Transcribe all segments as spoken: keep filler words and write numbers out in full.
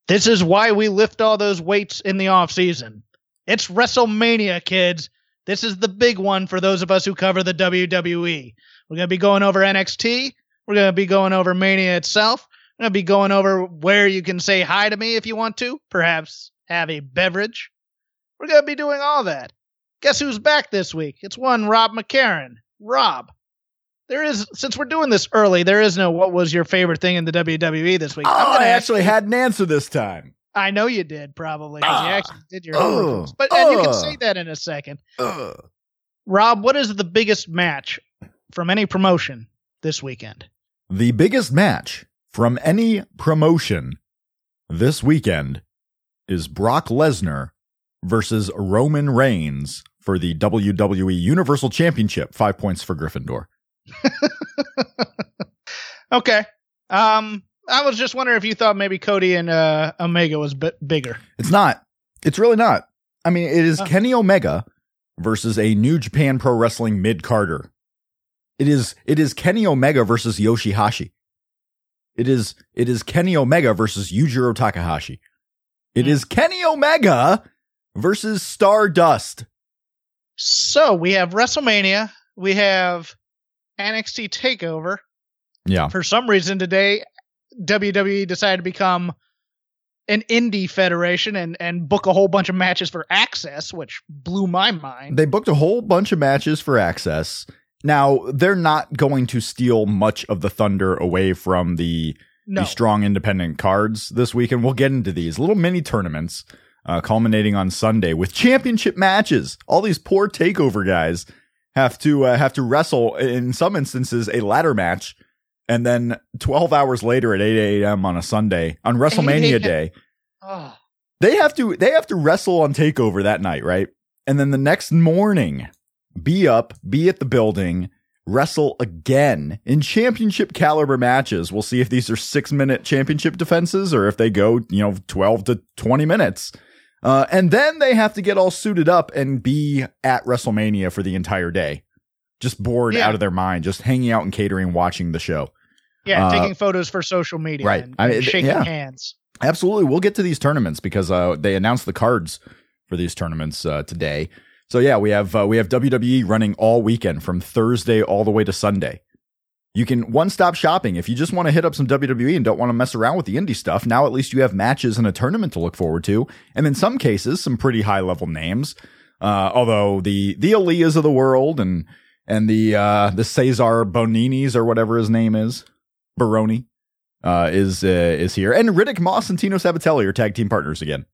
This is why we lift all those weights in the off season. It's WrestleMania, kids. This is the big one for those of us who cover the W W E. We're going to be going over N X T. We're going to be going over Mania itself. We're going to be going over where you can say hi to me if you want to. Perhaps have a beverage. We're going to be doing all that. Guess who's back this week? It's one Rob McCarran. Rob. There is, since we're doing this early, there is no what was your favorite thing in the W W E this week. Oh, I actually you, had an answer this time. I know you did, probably, because uh, you actually did your uh, homework. But uh, and you can say that in a second. Uh, Rob, what is the biggest match from any promotion this weekend? The biggest match from any promotion this weekend is Brock Lesnar versus Roman Reigns for the W W E Universal Championship. Five points for Gryffindor. Okay. Um, I was just wondering if you thought maybe Cody and uh, Omega was b- bigger. It's not. It's really not. I mean, it is oh. Kenny Omega versus a New Japan Pro Wrestling mid-carder. It is it is Kenny Omega versus Yoshihashi. It is it is Kenny Omega versus Yujiro Takahashi. It mm. is Kenny Omega versus Stardust. So we have WrestleMania. We have N X T TakeOver. Yeah. For some reason today, W W E decided to become an indie federation and, and book a whole bunch of matches for Access, which blew my mind. They booked a whole bunch of matches for Access. Now, they're not going to steal much of the thunder away from the, no. the strong independent cards this week, and we'll get into these little mini tournaments uh, culminating on Sunday with championship matches. All these poor TakeOver guys have to uh, have to wrestle, in some instances, a ladder match. And then twelve hours later at eight a.m. on a Sunday, on WrestleMania Day, oh. they have to they have to wrestle on TakeOver that night, right? And then the next morning, be up, be at the building, wrestle again in championship caliber matches. We'll see if these are six-minute championship defenses or if they go, you know, twelve to twenty minutes. Uh, and then they have to get all suited up and be at WrestleMania for the entire day. Just bored yeah. out of their mind, just hanging out and catering, watching the show. Yeah, uh, taking photos for social media right. and, I mean, and shaking yeah. hands. Absolutely. We'll get to these tournaments because uh, they announced the cards for these tournaments uh, today. So yeah, we have uh, we have W W E running all weekend from Thursday all the way to Sunday. You can one-stop shopping. If you just want to hit up some W W E and don't want to mess around with the indie stuff, now at least you have matches and a tournament to look forward to. And in some cases, some pretty high-level names. Uh, although the the Aliyahs of the world and and the uh, the Cesar Boninis or whatever his name is, Baroni, uh, is uh, is here. And Riddick Moss and Tino Sabatelli are tag team partners again.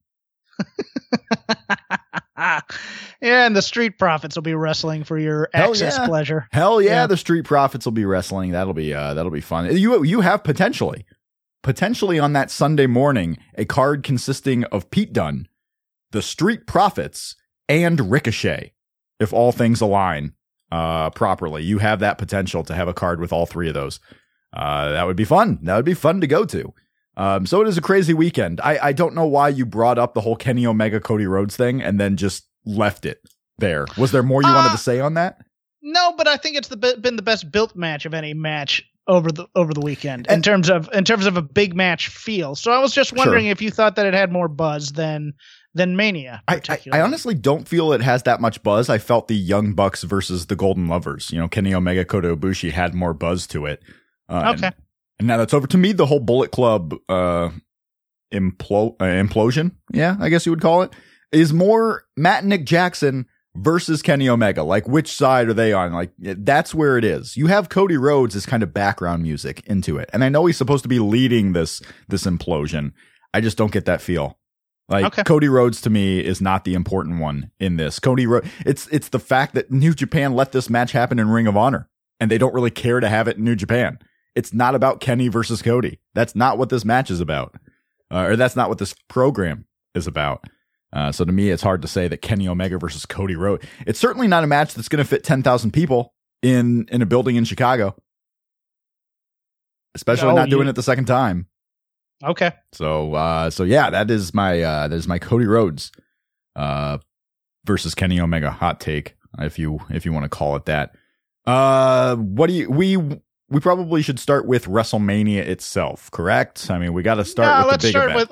Yeah, and the Street Profits will be wrestling for your Hell access yeah. pleasure. Hell yeah, yeah, the Street Profits will be wrestling. That'll be uh, that'll be fun. You you have potentially potentially on that Sunday morning a card consisting of Pete Dunne, the Street Profits, and Ricochet. If all things align uh, properly, you have that potential to have a card with all three of those. Uh, that would be fun. That would be fun to go to. Um, so it is a crazy weekend. I, I don't know why you brought up the whole Kenny Omega Cody Rhodes thing and then just left it there. Was there more you uh, wanted to say on that? No, but I think it's the been the best built match of any match over the over the weekend in and, terms of in terms of a big match feel. So I was just wondering sure. if you thought that it had more buzz than than Mania. I, I, I honestly don't feel it has that much buzz. I felt the Young Bucks versus the Golden Lovers. You know, Kenny Omega, Kota Ibushi had more buzz to it. Uh, okay. And, and now that's over. To me, the whole Bullet Club uh, implo- uh, implosion, yeah, I guess you would call it, is more Matt and Nick Jackson versus Kenny Omega. Like, which side are they on? Like, that's where it is. You have Cody Rhodes as kind of background music into it. And I know he's supposed to be leading this this implosion. I just don't get that feel. Like, okay. Cody Rhodes to me is not the important one in this. Cody Rhodes, it's it's the fact that New Japan let this match happen in Ring of Honor, and they don't really care to have it in New Japan. It's not about Kenny versus Cody. That's not what this match is about. Uh, or that's not what this program is about. Uh, so to me, it's hard to say that Kenny Omega versus Cody Rhodes. It's certainly not a match that's going to fit ten thousand people in, in a building in Chicago. Especially no, not doing you... it the second time. Okay. So, uh, so yeah, that is my, uh, that is my Cody Rhodes, uh, versus Kenny Omega hot take, if you, if you want to call it that. Uh, what do you, we, We probably should start with WrestleMania itself, correct? I mean, we got to start no, with let's the big start event. With, with,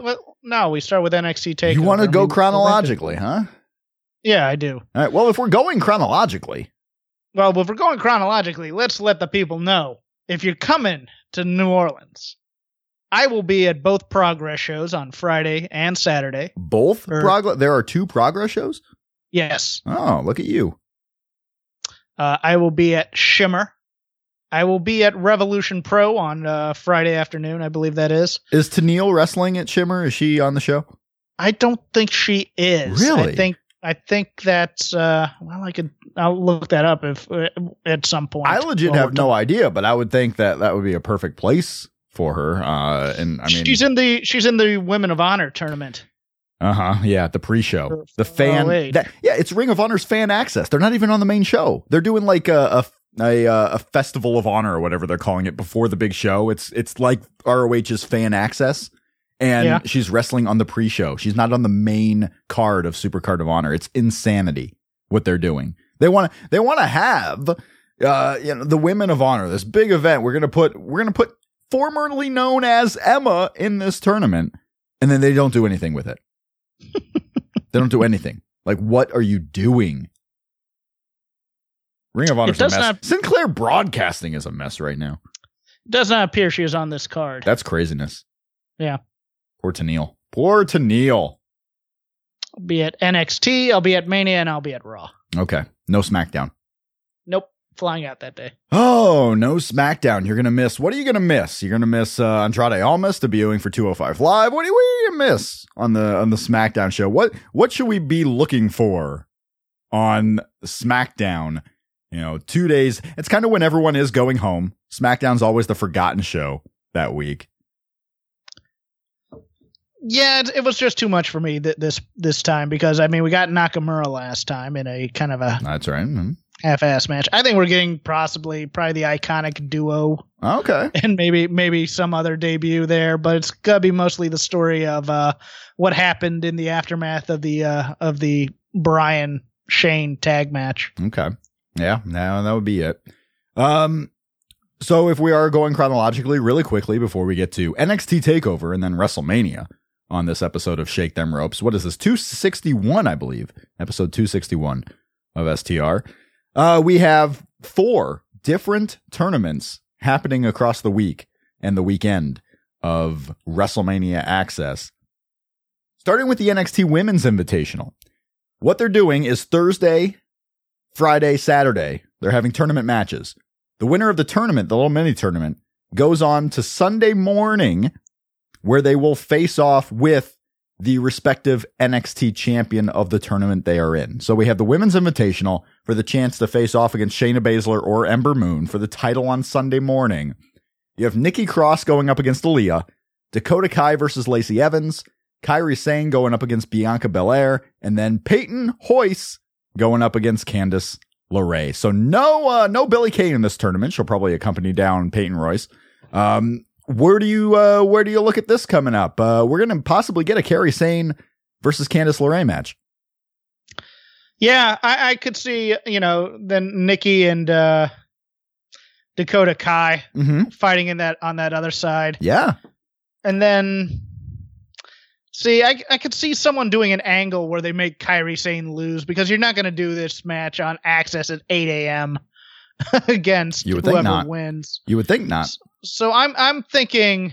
No, we start with N X T Takeover. You want to go I mean, chronologically, huh? Yeah, I do. All right. Well, if we're going chronologically. Well, if we're going chronologically, let's let the people know. If you're coming to New Orleans, I will be at both Progress shows on Friday and Saturday. Both? Or, Progress? There are two Progress shows? Yes. Oh, look at you. Uh, I will be at Shimmer. I will be at Revolution Pro on uh, Friday afternoon, I believe that is. Is Tennille wrestling at Shimmer? Is she on the show? I don't think she is. Really? I think I think that's uh, well, I could I'll look that up if uh, at some point. I legit have no idea, but I would think that that would be a perfect place for her. Uh, and I mean, she's in the she's in the Women of Honor tournament. Uh huh. Yeah, the pre-show, the fan. That, yeah, it's Ring of Honor's fan access. They're not even on the main show. They're doing like a a, a a festival of honor or whatever they're calling it before the big show. It's it's like R O H's fan access, and yeah. she's wrestling on the pre-show. She's not on the main card of Supercard of Honor. It's insanity what they're doing. They want to they want to have uh you know the Women of Honor, this big event. We're gonna put we're gonna put formerly known as Emma in this tournament, and then they don't do anything with it. They don't do anything. Like, what are you doing? Ring of Honor's a mess. Not, Sinclair Broadcasting is a mess right now. It does not appear she is on this card. That's craziness. Yeah. Poor Tennille. Poor Tennille. I'll be at N X T, I'll be at Mania, and I'll be at Raw. Okay. No SmackDown. Nope. Flying out that day. Oh, no SmackDown. You're going to miss. What are you going to miss? You're going to miss uh, Andrade Almas debuting for two oh five Live. What are, you, what are you going to miss on the on the SmackDown show? What what should we be looking for on SmackDown? You know, two days. It's kind of when everyone is going home. SmackDown's always the forgotten show that week. Yeah, it, it was just too much for me th- this this time because, I mean, we got Nakamura last time in a kind of a... That's right. Mm-hmm. half-ass match. I think we're getting possibly probably the iconic duo. Okay. And maybe maybe some other debut there, but it's gonna be mostly the story of uh, what happened in the aftermath of the uh, of the Bryan Shane tag match. Okay. Yeah, now that would be it. Um so if we are going chronologically really quickly before we get to N X T TakeOver and then WrestleMania on this episode of Shake Them Ropes. What is this? two sixty-one, I believe. Episode two sixty-one of S T R. Uh, we have four different tournaments happening across the week and the weekend of WrestleMania Access. Starting with the N X T Women's Invitational. What they're doing is Thursday, Friday, Saturday, they're having tournament matches. The winner of the tournament, the little mini tournament, goes on to Sunday morning where they will face off with the respective N X T champion of the tournament they are in. So we have the Women's Invitational for the chance to face off against Shayna Baszler or Ember Moon for the title on Sunday morning. You have Nikki Cross going up against Aaliyah, Dakota Kai versus Lacey Evans, Kairi Sane going up against Bianca Belair, and then Peyton Royce going up against Candice LeRae. So no, uh, no Billie Kay in this tournament. She'll probably accompany down Peyton Royce. Um, Where do you uh, where do you look at this coming up? Uh, we're going to possibly get a Kairi Sane versus Candice LeRae match. Yeah, I, I could see, you know, then Nikki and uh, Dakota Kai mm-hmm. fighting in that on that other side. Yeah, and then see, I I could see someone doing an angle where they make Kairi Sane lose because you're not going to do this match on Access at eight a.m. against you would whoever think not. wins. You would think not. So, so I'm I'm thinking.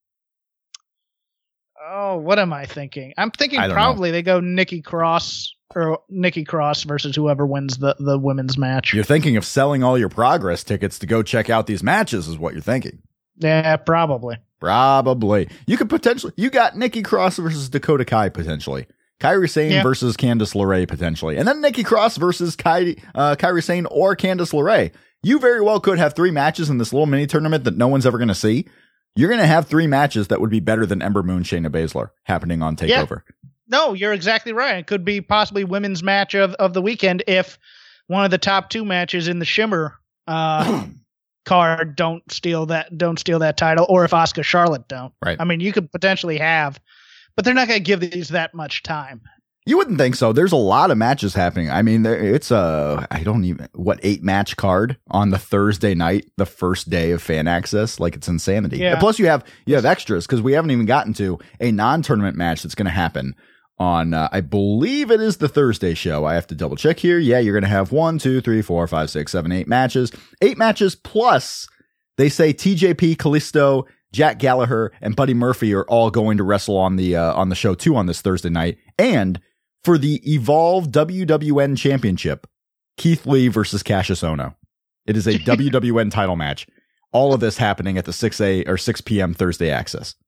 Oh, what am I thinking? I'm thinking probably know. they go Nikki Cross or Nikki Cross versus whoever wins the, the women's match. You're thinking of selling all your Progress tickets to go check out these matches is what you're thinking. Yeah, probably. Probably. You could potentially, you got Nikki Cross versus Dakota Kai potentially. Kairi Sane yeah. versus Candice LeRae potentially. And then Nikki Cross versus Kairi, uh, Kairi Sane or Candice LeRae. You very well could have three matches in this little mini tournament that no one's ever going to see. You're going to have three matches that would be better than Ember Moon, Shayna Baszler happening on TakeOver. Yeah. No, you're exactly right. It could be possibly women's match of, of the weekend if one of the top two matches in the Shimmer uh, card don't steal that don't steal that title, or if Asuka Charlotte don't. Right. I mean, you could potentially have, but they're not going to give these that much time. You wouldn't think so. There's a lot of matches happening. I mean, there, it's a, I don't even, what, eight match card on the Thursday night, the first day of Fan Access. Like, it's insanity. Yeah. And plus you have, you have extras because we haven't even gotten to a non-tournament match that's going to happen on, uh, I believe it is the Thursday show. I have to double check here. Yeah, you're going to have one, two, three, four, five, six, seven, eight matches. Eight matches plus they say T J P, Kalisto, Jack Gallagher, and Buddy Murphy are all going to wrestle on the, uh, on the show too on this Thursday night. And for the Evolve W W N Championship, Keith Lee versus Cassius Ohno. It is a W W N title match. All of this happening at the six a or six p.m. Thursday Access.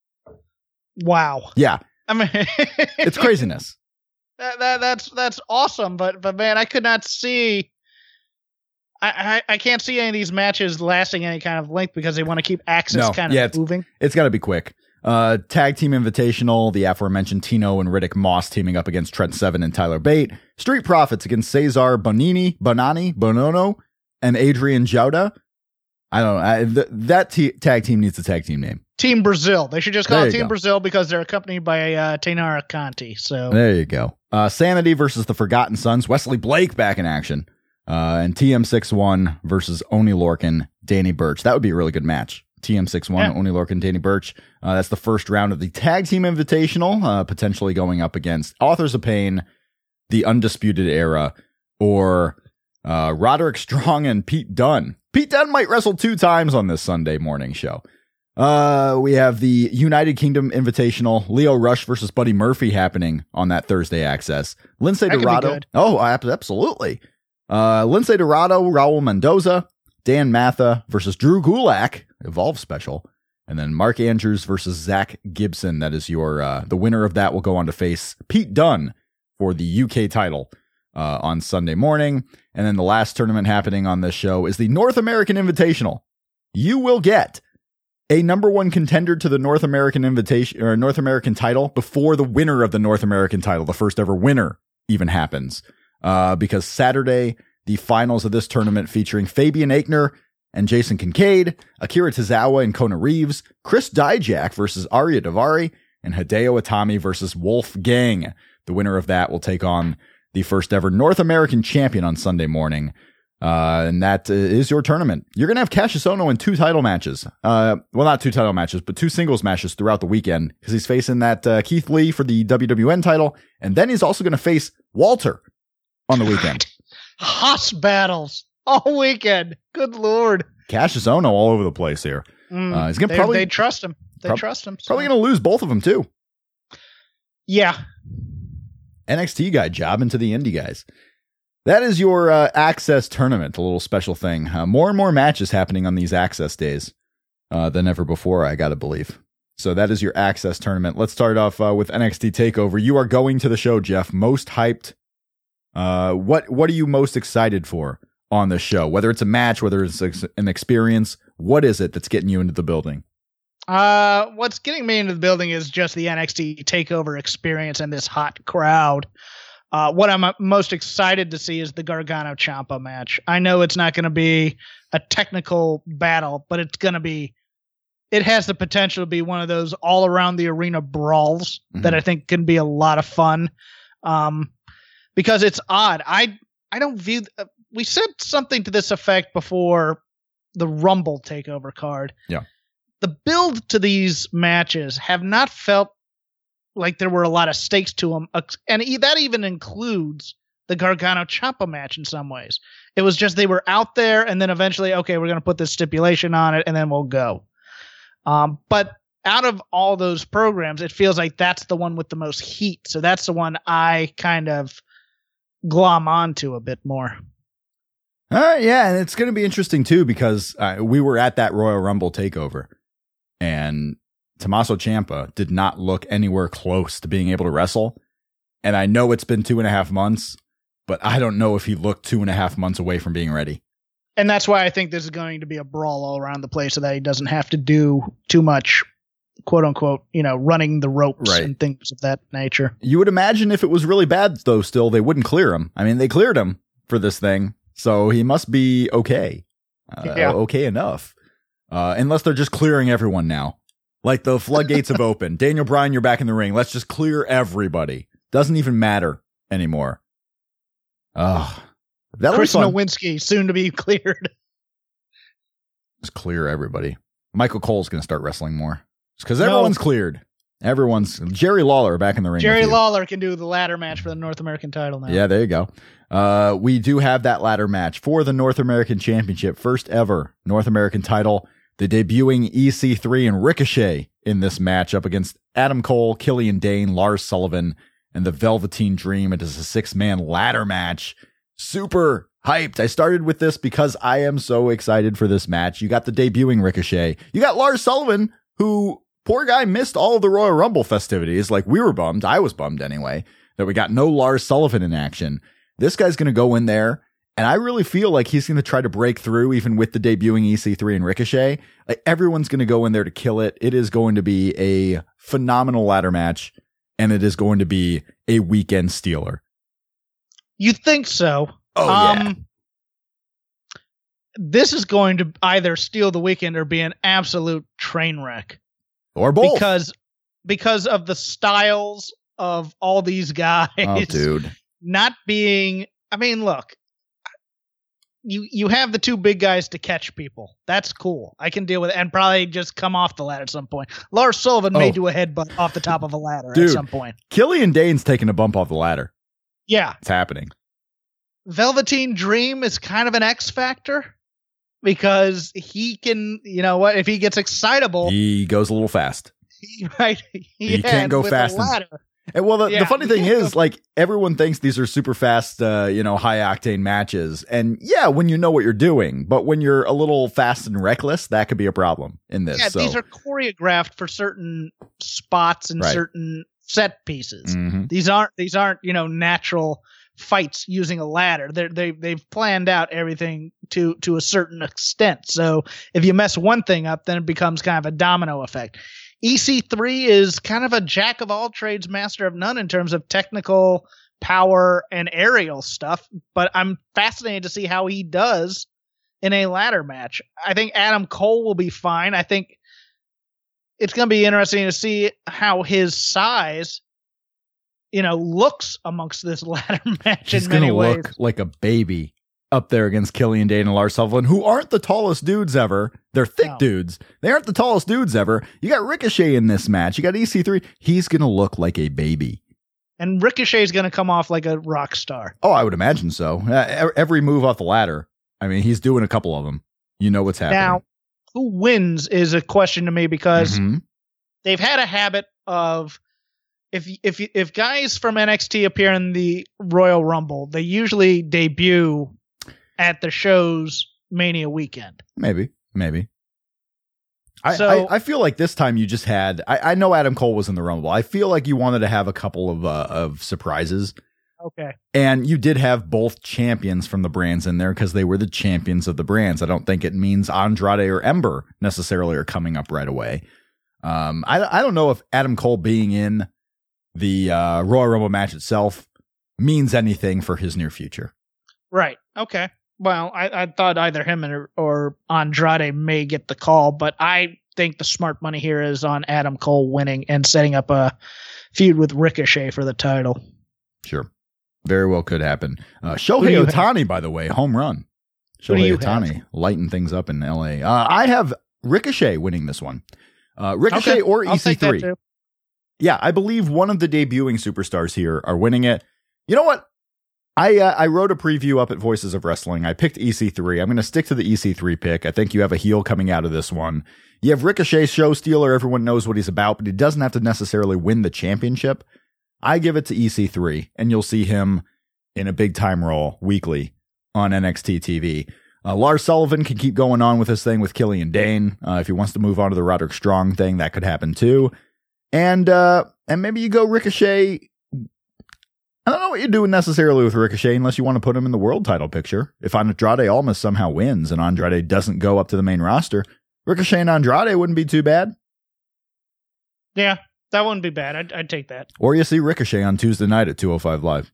Wow. Yeah. I mean, it's craziness. That, that that's that's awesome, but but man, I could not see. I, I I can't see any of these matches lasting any kind of length because they want to keep Access No, kind yeah, of it's, moving. It's got to be quick. Uh, Tag Team Invitational, the aforementioned Tino and Riddick Moss teaming up against Trent Seven and Tyler Bate. Street Profits against Cesar Bonini, Bonani, Bonono, and Adrian Jauda. I don't know. I, th- that t- tag team needs a tag team name. Team Brazil. They should just call There it you Team go. Brazil because they're accompanied by uh, Tainara Conti. So There you go. Uh, Sanity versus the Forgotten Sons. Wesley Blake back in action. Uh, and T M sixty-one versus Oni Lorcan, Danny Burch. That would be a really good match. T M sixty-one, Yeah. Oni Lorcan, Danny Burch. Uh, that's the first round of the Tag Team Invitational, uh, potentially going up against Authors of Pain, the Undisputed Era, or uh, Roderick Strong and Pete Dunne. Pete Dunne might wrestle two times on this Sunday morning show. Uh, we have the United Kingdom Invitational, Leo Rush versus Buddy Murphy happening on that Thursday Access. Lindsay That could be Dorado. good. Oh, ab- absolutely. Uh, Lindsay Dorado, Raul Mendoza, Dan Matha versus Drew Gulak, Evolve special. And then Mark Andrews versus Zach Gibson. That is your, uh, the winner of that will go on to face Pete Dunne for the U K title, uh, on Sunday morning. And then the last tournament happening on this show is the North American Invitational. You will get a number one contender to the North American invitation or North American title before the winner of the North American title, the first ever winner, even happens. Uh, because Saturday, the finals of this tournament featuring Fabian Aichner and Jason Kincaid, Akira Tozawa and Kona Reeves, Chris Dijak versus Arya Davari, and Hideo Itami versus Wolfgang. The winner of that will take on the first ever North American champion on Sunday morning. Uh, and that uh, is your tournament. You're going to have Cassius Ohno in two title matches. Uh, well, not two title matches, but two singles matches throughout the weekend because he's facing that uh, Keith Lee for the W W N title. And then he's also going to face Walter on the weekend. Hoss battles all weekend. Good Lord. Cassius Ohno all over the place here. Mm, Uh, he's gonna they, probably they trust him. They prob- trust him. so- probably going to lose both of them too. Yeah. N X T guy jobbing to the indie guys. That is your uh, Access tournament, a little special thing. Uh, more and more matches happening on these Access days uh, than ever before, I got to believe. So that is your Access tournament. Let's start off uh, with N X T TakeOver. You are going to the show, Jeff. Most hyped. Uh, what what are you most excited for on the show? Whether it's a match, whether it's ex- an experience, what is it that's getting you into the building? Uh, what's getting me into the building is just the N X T TakeOver experience and this hot crowd. Uh, what I'm uh, most excited to see is the Gargano Ciampa match. I know it's not going to be a technical battle, but it's going to be, it has the potential to be one of those all around the arena brawls Mhm. that I think can be a lot of fun. Um, because it's odd. I, I don't view, uh, we said something to this effect before the Rumble TakeOver card. Yeah. The build to these matches have not felt like there were a lot of stakes to them. And e- that even includes the Gargano Ciampa match in some ways. It was just they were out there and then eventually, okay, we're going to put this stipulation on it and then we'll go. Um, but out of all those programs, it feels like that's the one with the most heat. So that's the one I kind of glom onto a bit more. All right, yeah, and it's going to be interesting too because uh, we were at that Royal Rumble takeover, and Tommaso Ciampa did not look anywhere close to being able to wrestle. And I know it's been two and a half months, but I don't know if he looked two and a half months away from being ready. And that's why I think this is going to be a brawl all around the place so that he doesn't have to do too much, quote unquote, you know, running the ropes Right. and things of that nature. You would imagine if it was really bad, though, still, they wouldn't clear him. I mean, they cleared him for this thing, so he must be okay. Uh, Yeah. Okay enough. Uh, unless they're just clearing everyone now. Like the floodgates have opened. Daniel Bryan, you're back in the ring. Let's just clear everybody. Doesn't even matter anymore. Ugh. That Chris was fun. Nowinski, soon to be cleared. Just clear everybody. Michael Cole's going to start wrestling more. Because No. everyone's cleared. Everyone's... Jerry Lawler back in the ring. Jerry with you. Lawler can do the ladder match for the North American title now. Yeah, there you go. Uh, we do have that ladder match for the North American Championship. First ever North American title. The debuting E C three and Ricochet in this match up against Adam Cole, Killian Dane, Lars Sullivan, and the Velveteen Dream. It is a six-man ladder match. Super hyped. I started with this because I am so excited for this match. You got the debuting Ricochet. You got Lars Sullivan, who, poor guy, missed all of the Royal Rumble festivities. Like, we were bummed. I was bummed anyway, that we got no Lars Sullivan in action. This guy's going to go in there, and I really feel like he's going to try to break through even with the debuting E C three and Ricochet. Like, everyone's going to go in there to kill it. It is going to be a phenomenal ladder match, and it is going to be a weekend stealer. You think so? Oh, um, yeah. This is going to either steal the weekend or be an absolute train wreck. Or both. Because, because of the styles of all these guys. Oh, dude. Not being, I mean, look, you you have the two big guys to catch people. That's cool. I can deal with it and probably just come off the ladder at some point. Lars Sullivan Oh. may do a headbutt off the top of a ladder Dude. at some point. Killian Dane's taking a bump off the ladder. Yeah. It's happening. Velveteen Dream is kind of an X factor because he can, you know what, if he gets excitable, He goes a little fast. he, right, He can't go with fast a and- ladder. And well, the, Yeah, the funny he thing can't is, go- like, everyone thinks these are super fast, uh, you know, high octane matches. And yeah, when you know what you're doing, but when you're a little fast and reckless, that could be a problem in this. Yeah, so. these are choreographed for certain spots and Right. certain set pieces. Mhm. These aren't these aren't you know natural fights using a ladder. They they they've planned out everything to to a certain extent. So if you mess one thing up, then it becomes kind of a domino effect. E C three is kind of a jack of all trades, master of none in terms of technical power and aerial stuff. But I'm fascinated to see how he does in a ladder match. I think Adam Cole will be fine. I think it's going to be interesting to see how his size, you know, looks amongst this ladder match He's in going many to ways. look like a baby up there against Killian Dane and Lars Sullivan, who aren't the tallest dudes ever. They're thick No. dudes. They aren't the tallest dudes ever. You got Ricochet in this match. You got E C three. He's going to look like a baby. And Ricochet's going to come off like a rock star. Oh, I would imagine so. Uh, every move off the ladder. I mean, he's doing a couple of them. You know what's happening. Now, who wins is a question to me because Mhm. they've had a habit of if if if guys from N X T appear in the Royal Rumble, they usually debut at the show's Mania weekend. Maybe, maybe. I, So- I, I feel like this time you just had. I, I know Adam Cole was in the Rumble. I feel like you wanted to have a couple of uh, of surprises, Okay. and you did have both champions from the brands in there because they were the champions of the brands. I don't think it means Andrade or Ember necessarily are coming up right away. Um, I I don't know if Adam Cole being in the uh, Royal Rumble match itself means anything for his near future. Right. Okay. Well, I, I thought either him or, or Andrade may get the call, but I think the smart money here is on Adam Cole winning and setting up a feud with Ricochet for the title. Sure. Very well could happen. Uh, Who do Shohei you Ohtani, by the way, home run. Who do Shohei you Ohtani lighting things up in L A. Uh, I have Ricochet winning this one. Uh, Ricochet Okay, or I'll E C take that three. too. Yeah, I believe one of the debuting superstars here are winning it. You know what? I uh, I wrote a preview up at Voices of Wrestling. I picked E C three. I'm going to stick to the E C three pick. I think you have a heel coming out of this one. You have Ricochet, show stealer. Everyone knows what he's about, but he doesn't have to necessarily win the championship. I give it to E C three, and you'll see him in a big time role weekly on N X T T V. Uh, Lars Sullivan can keep going on with this thing with Killian Dane. Uh, if he wants to move on to the Roderick Strong thing, that could happen too. And uh, and maybe you go Ricochet. I don't know what you're doing necessarily with Ricochet unless you want to put him in the world title picture. If Andrade Almas somehow wins and Andrade doesn't go up to the main roster, Ricochet and Andrade wouldn't be too bad. Yeah, that wouldn't be bad. I'd, I'd take that. Or you see Ricochet on Tuesday night at two oh five Live.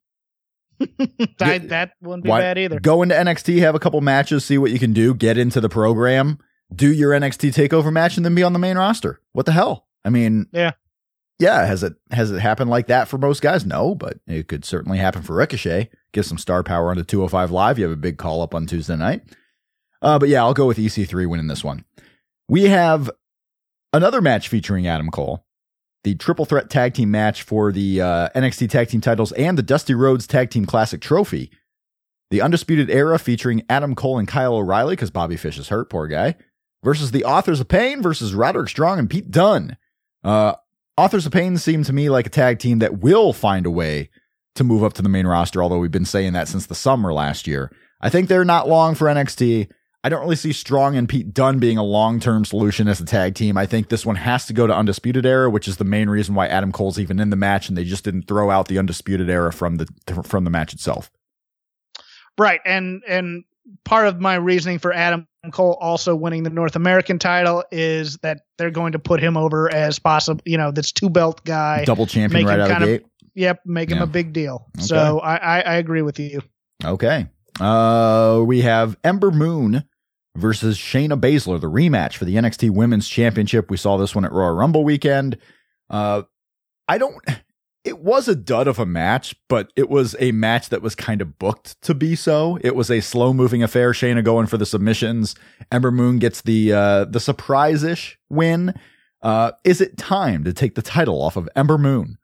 that, that wouldn't be Why- bad either. Go into N X T, have a couple matches, see what you can do, get into the program, do your N X T TakeOver match, and then be on the main roster. What the hell? I mean, Yeah. Yeah, has it has it happened like that for most guys? No, but it could certainly happen for Ricochet. Give some star power on the two oh five Live. You have a big call up on Tuesday night. Uh, but yeah, I'll go with E C three winning this one. We have another match featuring Adam Cole, the triple threat tag team match for the uh, N X T tag team titles and the Dusty Rhodes Tag Team Classic trophy. The Undisputed Era featuring Adam Cole and Kyle O'Reilly, because Bobby Fish is hurt, poor guy, versus the Authors of Pain versus Roderick Strong and Pete Dunne. Uh, Authors of Pain seem to me like a tag team that will find a way to move up to the main roster, although we've been saying that since the summer last year. I think they're not long for N X T. I don't really see Strong and Pete Dunne being a long-term solution as a tag team. I think this one has to go to Undisputed Era, which is the main reason why Adam Cole's even in the match, and they just didn't throw out the Undisputed Era from the from the match itself. Right, and and part of my reasoning for Adam Cole also winning the North American title is that they're going to put him over as possible, you know, this two belt guy, double champion right out of the gate. Yep, make him yeah. a big deal. Okay. So I, I I agree with you. Okay, uh, we have Ember Moon versus Shayna Baszler, the rematch for the N X T Women's Championship. We saw this one at Royal Rumble weekend. Uh, I don't. It was a dud of a match, but it was a match that was kind of booked to be so. It was a slow-moving affair. Shayna going for the submissions. Ember Moon gets the uh, the surprise-ish win. Uh, is it time to take the title off of Ember Moon?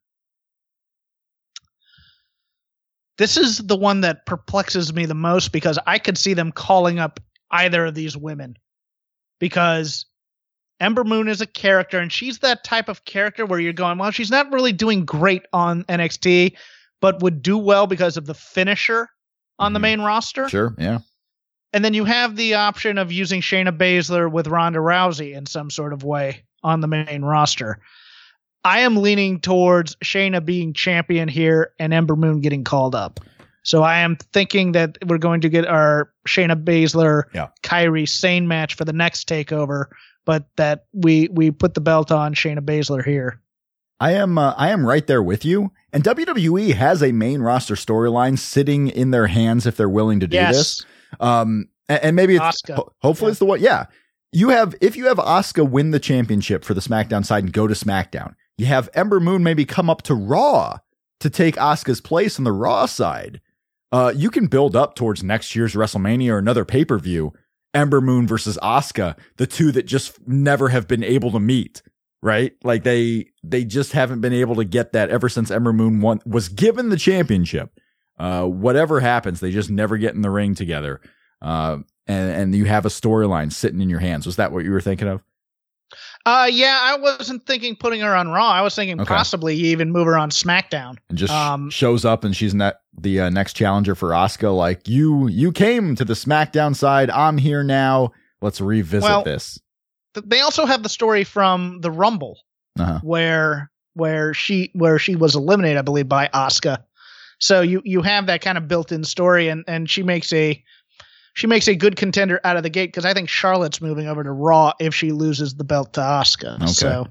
This is the one that perplexes me the most because I could see them calling up either of these women, because Ember Moon is a character, and she's that type of character where you're going, well, she's not really doing great on N X T, but would do well because of the finisher on mm-hmm. the main roster. Sure, yeah. And then you have the option of using Shayna Baszler with Ronda Rousey in some sort of way on the main roster. I am leaning towards Shayna being champion here and Ember Moon getting called up. So I am thinking that we're going to get our Shayna Baszler, yeah. Kairi Sane match for the next takeover, but that we we put the belt on Shayna Baszler here. I am uh, I am right there with you. And W W E has a main roster storyline sitting in their hands if they're willing to do yes. this. Um, and, and maybe it's ho- hopefully yeah. it's the one. Yeah, you have if you have Asuka win the championship for the SmackDown side and go to SmackDown, you have Ember Moon maybe come up to Raw to take Asuka's place on the Raw side. Uh, you can build up towards next year's WrestleMania or another pay per view. Ember Moon versus Asuka, the two that just never have been able to meet, right? Like they they just haven't been able to get that ever since Ember Moon won, was given the championship. Uh, whatever happens, they just never get in the ring together. Uh, and, and you have a storyline sitting in your hands. Was that what you were thinking of? Uh, yeah, I wasn't thinking putting her on Raw. I was thinking okay. possibly even move her on SmackDown. And just um, shows up and she's not the uh, next challenger for Asuka. Like you, you came to the SmackDown side. I'm here now. Let's revisit well, this. Th- they also have the story from the Rumble uh-huh. where where she where she was eliminated, I believe, by Asuka. So you you have that kind of built-in story, and and she makes a. She makes a good contender out of the gate because I think Charlotte's moving over to Raw if she loses the belt to Asuka. Okay. So,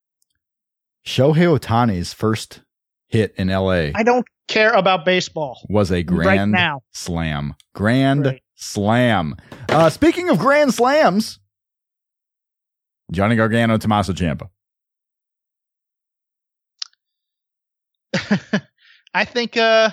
Shohei Ohtani's first hit in L A. I don't care about baseball. Was a grand right now. slam. Grand right. slam. Uh, speaking of grand slams, Johnny Gargano, Tommaso Ciampa. I think, uh,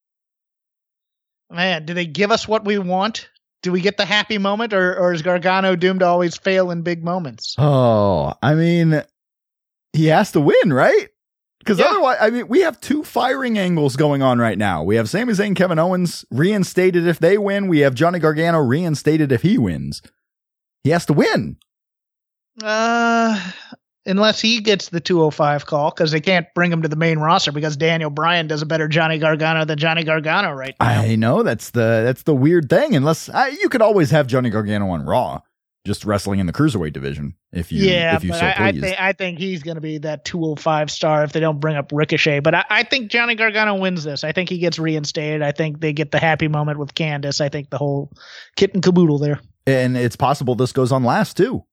man, do they give us what we want? Do we get the happy moment, or, or is Gargano doomed to always fail in big moments? Oh, I mean, he has to win, right? Because yeah. otherwise, I mean, we have two firing angles going on right now. We have Sami Zayn and Kevin Owens reinstated if they win. We have Johnny Gargano reinstated if he wins. He has to win. Uh, unless he gets the two oh five call, because they can't bring him to the main roster because Daniel Bryan does a better Johnny Gargano than Johnny Gargano right now. I know that's the that's the weird thing. Unless I, you could always have Johnny Gargano on Raw, just wrestling in the cruiserweight division. If you yeah, if you but so I, I please. think I think he's going to be that two oh five star if they don't bring up Ricochet. But I, I think Johnny Gargano wins this. I think he gets reinstated. I think they get the happy moment with Candice. I think the whole kit and caboodle there. And it's possible this goes on last too.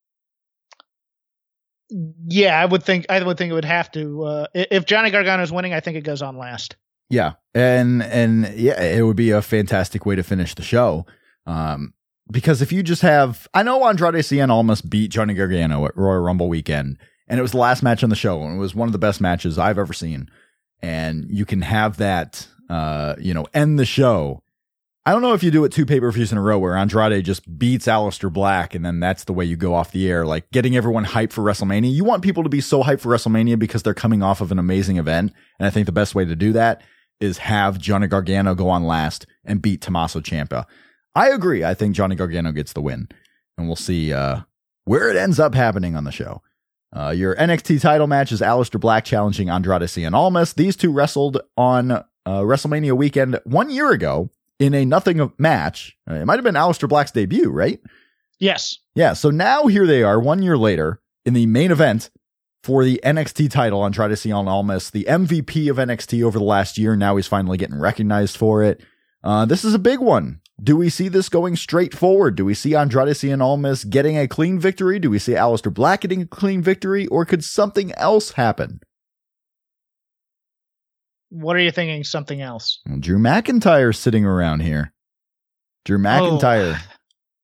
Yeah, I would think I would think it would have to. Uh, if Johnny Gargano is winning, I think it goes on last. Yeah, and and yeah, it would be a fantastic way to finish the show. Um, because if you just have, I know Andrade Cien almost beat Johnny Gargano at Royal Rumble weekend, and it was the last match on the show, and it was one of the best matches I've ever seen. And you can have that, uh, you know, end the show. I don't know if you do it two pay-per-views in a row where Andrade just beats Aleister Black, and then that's the way you go off the air, like getting everyone hyped for WrestleMania. You want people to be so hyped for WrestleMania because they're coming off of an amazing event, and I think the best way to do that is have Johnny Gargano go on last and beat Tommaso Ciampa. I agree. I think Johnny Gargano gets the win, and we'll see uh, where it ends up happening on the show. Uh, your N X T title match is Aleister Black challenging Andrade Cien Almas. These two wrestled on uh, WrestleMania weekend one year ago in a nothing match. Uh, it might have been Aleister Black's debut, right? Yes. Yeah. So now here they are one year later in the main event for the N X T title. Andrade Cien Almas, the M V P of N X T over the last year. Now he's finally getting recognized for it. Uh, this is a big one. Do we see this going straight forward? Do we see Andrade Cien Almas getting a clean victory? Do we see Aleister Black getting a clean victory? Or could something else happen? What are you thinking? Something else? Well, Drew McIntyre sitting around here. Drew McIntyre. Oh,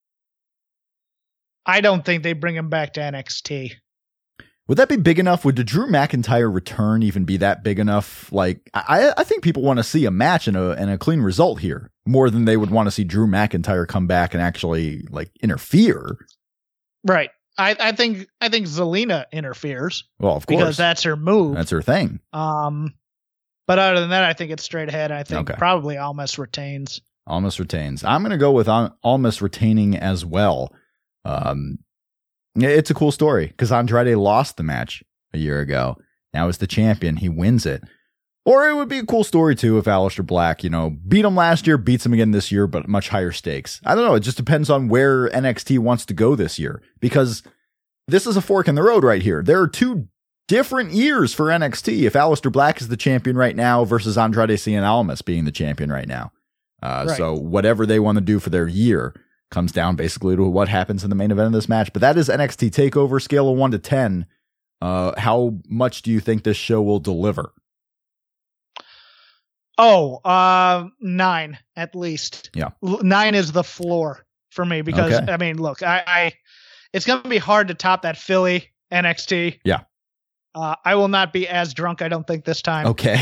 I don't think they bring him back to N X T. Would that be big enough? Would the Drew McIntyre return even be that big enough? Like, I, I think people want to see a match and a, and a clean result here more than they would want to see Drew McIntyre come back and actually like interfere. Right. I, I think I think Zelina interferes. Well, of course, because that's her move. That's her thing. Um, but other than that, I think it's straight ahead. I think Okay. probably Almas retains. Almas retains. I'm going to go with Al- Almas retaining as well. Um, It's a cool story because Andrade lost the match a year ago. Now as the champion, he wins it. Or it would be a cool story too if Aleister Black, you know, beat him last year, beats him again this year, but much higher stakes. I don't know. It just depends on where N X T wants to go this year because this is a fork in the road right here. There are two different years for N X T if Aleister Black is the champion right now versus Andrade Cien Almas being the champion right now. Uh, Right. So whatever they want to do for their year comes down basically to what happens in the main event of this match. But that is N X T TakeOver, scale of one to ten. Uh, how much do you think this show will deliver? Oh, uh, nine at least. Yeah. L- nine is the floor for me because Okay. I mean, look, I, I it's going to be hard to top that Philly N X T. Yeah. Uh, I will not be as drunk, I don't think, this time. Okay.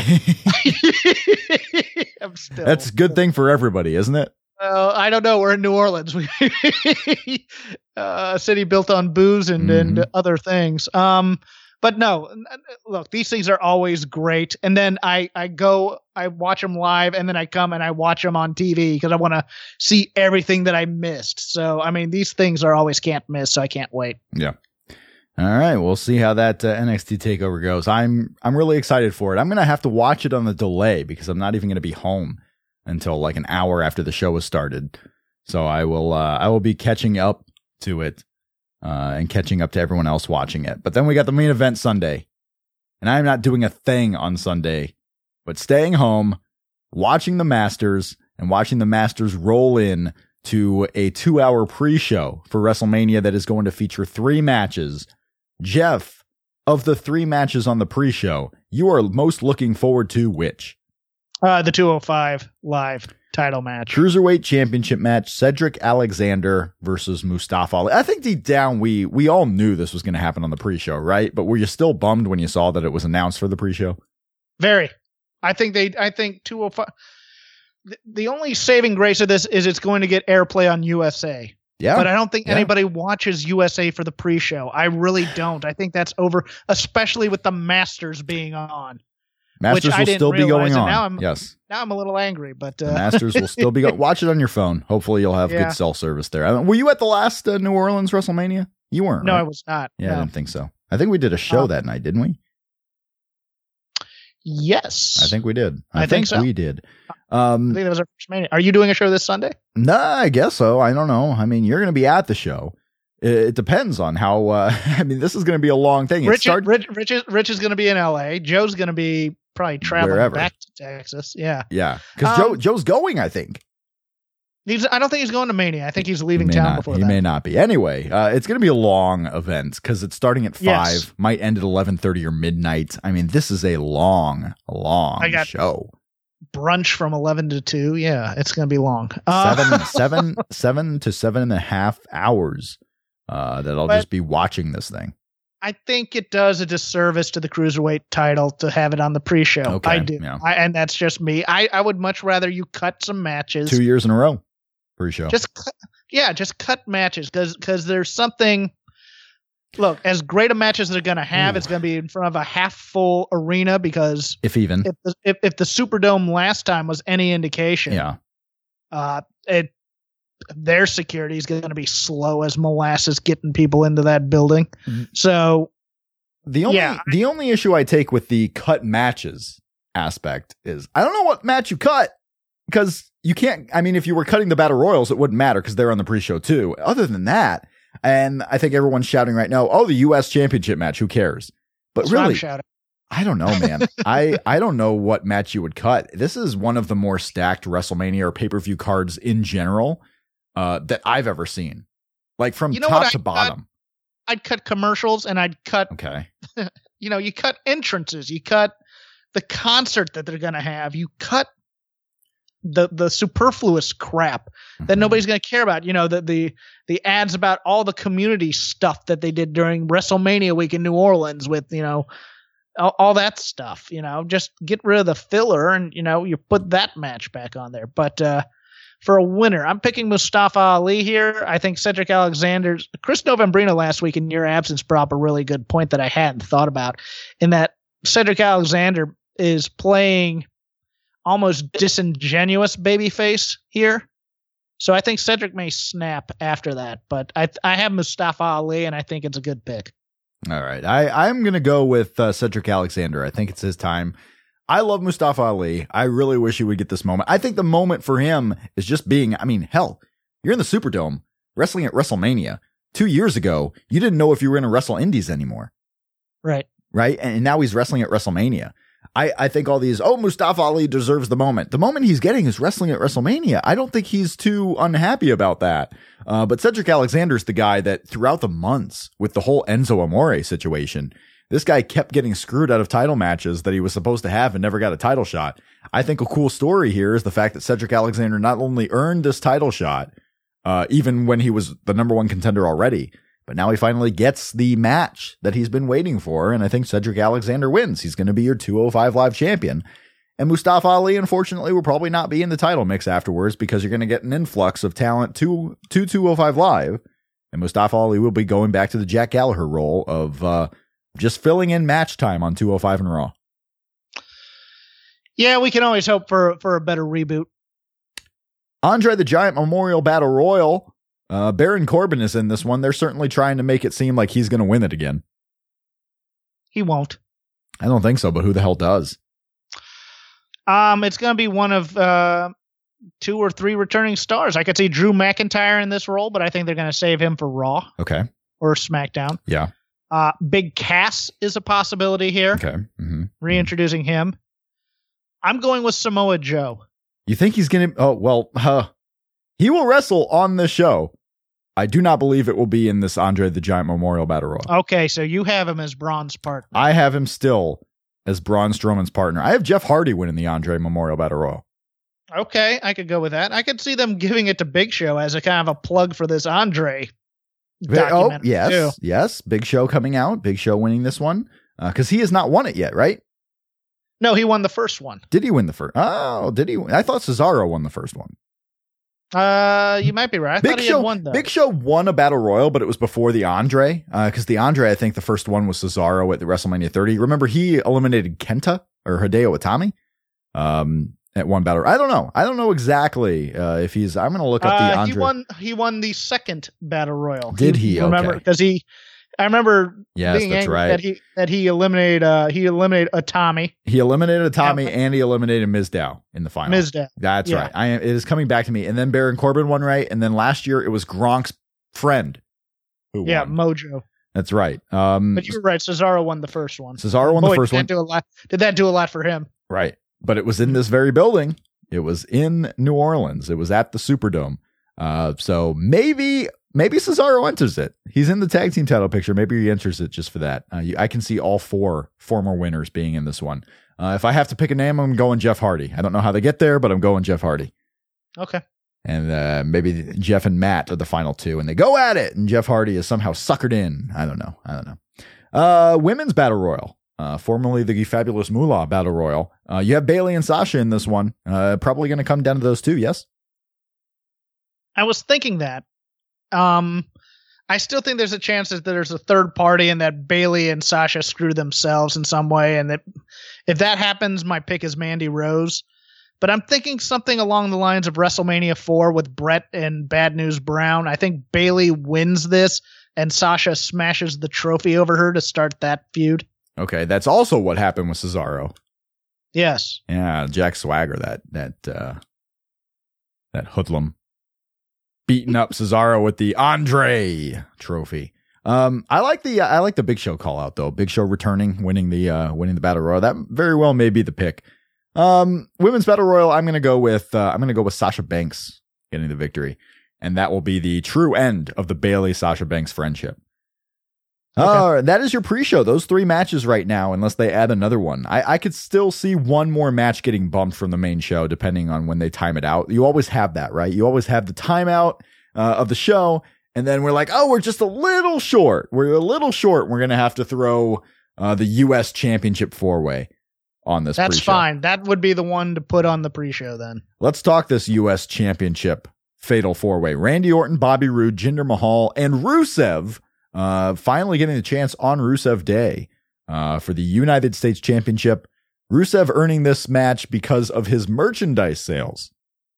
I'm still, That's a good thing for everybody, isn't it? Uh, I don't know. We're in New Orleans. We uh, a city built on booze and, Mhm. and other things. Um, but no, look, these things are always great. And then I, I go, I watch them live, and then I come and I watch them on T V because I want to see everything that I missed. So, I mean, these things are always can't miss. So I can't wait. Yeah. All right, we'll see how that uh, N X T TakeOver goes. I'm I'm really excited for it. I'm going to have to watch it on the delay because I'm not even going to be home until like an hour after the show has started. So I will uh, I will be catching up to it uh, and catching up to everyone else watching it. But then we got the main event Sunday, and I'm not doing a thing on Sunday, but staying home, watching the Masters, and watching the Masters roll in to a two-hour pre-show for WrestleMania that is going to feature three matches. Jeff, of the three matches on the pre-show, you are most looking forward to which? Uh, the two oh five live title match. Cruiserweight Championship match, Cedric Alexander versus Mustafa Ali. I think deep down we we all knew this was going to happen on the pre-show, right? But were you still bummed when you saw that it was announced for the pre-show? Very. I think they. I think two oh five. The, the only saving grace of this is it's going to get airplay on U S A. Yeah. But I don't think Yeah. anybody watches U S A for the pre-show. I really don't. I think that's over, especially with the Masters being on. Masters which I will didn't still be realize, going and on. now I'm- yes. Now I'm a little angry, but The uh, Masters will still be going. Watch it on your phone. Hopefully you'll have Yeah. good cell service there. I mean, were you at the last uh, New Orleans WrestleMania? You weren't, no, right? I was not. Yeah, I No. didn't think so. I think we did a show Um, that night, didn't we? Yes, I think we did. I think so. we did. I Um, think that was our first Mania. Are you doing a show this Sunday? nah, I guess so. I don't know. I mean, you're going to be at the show. It, it depends on how. Uh, I mean, this is going to be a long thing. It Rich, start- Rich, Rich, is, Rich is going to be in L A. Joe's going to be probably traveling Wherever. back to Texas. Yeah, yeah, because Um, Joe Joe's going. I think. he's. I don't think he's going to Mania. I think he's leaving He may town not, before he that. may not be. Anyway, uh, it's going to be a long event because it's starting at five, Yes. might end at eleven thirty or midnight. I mean, this is a long, long I got- show. Brunch from eleven to two. Yeah, it's going to be long. Uh, Seven, seven, seven to seven and a half hours uh, that I'll But- just be watching this thing. I think it does a disservice to the Cruiserweight title to have it on the pre-show. Okay, I do. yeah. I, and that's just me. I, I would much rather you cut some matches. Two years in a row pre-show. Just, cu- yeah, just cut matches because because there's something. Look, as great a match as they're going to have, Ooh. It's going to be in front of a half-full arena because if even if the, if, if the Superdome last time was any indication, yeah, uh, it their security is going to be slow as molasses getting people into that building. Mm-hmm. So the only yeah. the only issue I take with the cut matches aspect is I don't know what match you cut because you can't. I mean, if you were cutting the Battle Royals, it wouldn't matter because they're on the pre-show too. Other than that. And I think everyone's shouting right now, oh, the U S championship match, who cares? But That's really, what I'm I don't know, man. I, I don't know what match you would cut. This is one of the more stacked WrestleMania or pay-per-view cards in general uh, that I've ever seen. Like from you know top what to I'd bottom. Cut? I'd cut commercials and I'd cut, okay. you know, you cut entrances, you cut the concert that they're going to have, you cut the the superfluous crap that mm-hmm. nobody's going to care about. You know, the, the the ads about all the community stuff that they did during WrestleMania week in New Orleans with, you know, all, all that stuff. You know, just get rid of the filler and, you know, you put that match back on there. But uh, for a winner, I'm picking Mustafa Ali here. I think Cedric Alexander's Chris Novembrino last week in your absence brought up a really good point that I hadn't thought about, in that Cedric Alexander is playing almost disingenuous babyface here. So I think Cedric may snap after that, but I I have Mustafa Ali, and I think it's a good pick. All right. I, I'm going to go with uh, Cedric Alexander. I think it's his time. I love Mustafa Ali. I really wish he would get this moment. I think the moment for him is just being, I mean, hell, you're in the Superdome, wrestling at WrestleMania. Two years ago, you didn't know if you were in a Wrestle Indies anymore. Right. Right? And now he's wrestling at WrestleMania. I, I think all these, oh, Mustafa Ali deserves the moment. The moment he's getting is wrestling at WrestleMania. I don't think he's too unhappy about that. Uh, but Cedric Alexander's the guy that throughout the months with the whole Enzo Amore situation, this guy kept getting screwed out of title matches that he was supposed to have and never got a title shot. I think a cool story here is the fact that Cedric Alexander not only earned this title shot, uh, even when he was the number one contender already, but now he finally gets the match that he's been waiting for, and I think Cedric Alexander wins. He's going to be your two oh five Live champion. And Mustafa Ali, unfortunately, will probably not be in the title mix afterwards because you're going to get an influx of talent to, to two oh five Live, and Mustafa Ali will be going back to the Jack Gallagher role of uh, just filling in match time on two oh five and Raw. Yeah, we can always hope for, for a better reboot. Andre the Giant Memorial Battle Royal. Uh, Baron Corbin is in this one. They're certainly trying to make it seem like he's going to win it again. He won't. I don't think so, but who the hell does? Um, it's going to be one of uh, two or three returning stars. I could see Drew McIntyre in this role, but I think they're going to save him for Raw. Okay. Or SmackDown. Yeah. Uh, Big Cass is a possibility here. Okay. Mm-hmm. Reintroducing mm-hmm. him. I'm going with Samoa Joe. You think he's going to... Oh, well, huh. He will wrestle on this show. I do not believe it will be in this Andre the Giant Memorial Battle Royal. Okay, so you have him as Braun's partner. I have him still as Braun Strowman's partner. I have Jeff Hardy winning the Andre Memorial Battle Royal. Okay, I could go with that. I could see them giving it to Big Show as a kind of a plug for this Andre documentary. Oh, yes, too. yes. Big Show coming out. Big Show winning this one. Because uh, he has not won it yet, right? No, he won the first one. Did he win the first? Oh, did he? I thought Cesaro won the first one. Uh, you might be right. I Big thought he Show, had won, though. Big Show won a Battle Royal, but it was before the Andre. Because uh, the Andre, I think the first one was Cesaro at the WrestleMania thirty. Remember, he eliminated Kenta or Hideo Itami um, at one Battle. I don't know. I don't know exactly uh, if he's. I'm going to look up uh, the Andre. He won. He won the second Battle Royal. Did he? he remember okay. Because he. I remember yes, being that's angry right. that he that he eliminated uh, he eliminated Itami. He eliminated Itami yeah. and he eliminated Mizdow in the final. Mizdow. That's yeah. right. I it is coming back to me. And then Baron Corbin won, right? And then last year it was Gronk's friend who yeah, won. Mojo. That's right. Um, but you were right. Cesaro won the first one. Cesaro won Boy, the first did one. That do a lot, did that do a lot for him? Right. But it was in this very building. It was in New Orleans. It was at the Superdome. Uh, so maybe maybe Cesaro enters it. He's in the tag team title picture. Maybe he enters it just for that. Uh, you, I can see all four former winners being in this one. Uh, if I have to pick a name, I'm going Jeff Hardy. I don't know how they get there, but I'm going Jeff Hardy. Okay. And uh, maybe Jeff and Matt are the final two, and they go at it, and Jeff Hardy is somehow suckered in. I don't know. I don't know. Uh, women's Battle Royal, uh, formerly the Fabulous Moolah Battle Royal. Uh, you have Bayley and Sasha in this one. Uh, probably going to come down to those two, yes? I was thinking that. Um, I still think there's a chance that there's a third party and that Bayley and Sasha screw themselves in some way. And that if that happens, my pick is Mandy Rose. But I'm thinking something along the lines of WrestleMania four with Brett and Bad News Brown. I think Bayley wins this and Sasha smashes the trophy over her to start that feud. Okay, that's also what happened with Cesaro. Yes. Yeah, Jack Swagger, that that uh, that hoodlum, beating up Cesaro with the Andre trophy. Um, I like the I like the Big Show call out though. Big Show returning, winning the uh, winning the Battle Royal. That very well may be the pick. Um, women's Battle Royal. I'm gonna go with uh, I'm gonna go with Sasha Banks getting the victory, and that will be the true end of the Bayley Sasha Banks friendship. Okay. Uh, that is your pre-show. Those three matches right now, unless they add another one. I, I could still see one more match getting bumped from the main show, depending on when they time it out. You always have that, right? You always have the timeout uh, of the show, and then we're like, oh, we're just a little short. We're a little short. We're going to have to throw uh, the U S Championship four-way on this That's pre-show. fine. That would be the one to put on the pre-show then. Let's talk this U S Championship fatal four-way. Randy Orton, Bobby Roode, Jinder Mahal, and Rusev Uh, finally getting the chance on Rusev Day uh, for the United States Championship. Rusev earning this match because of his merchandise sales.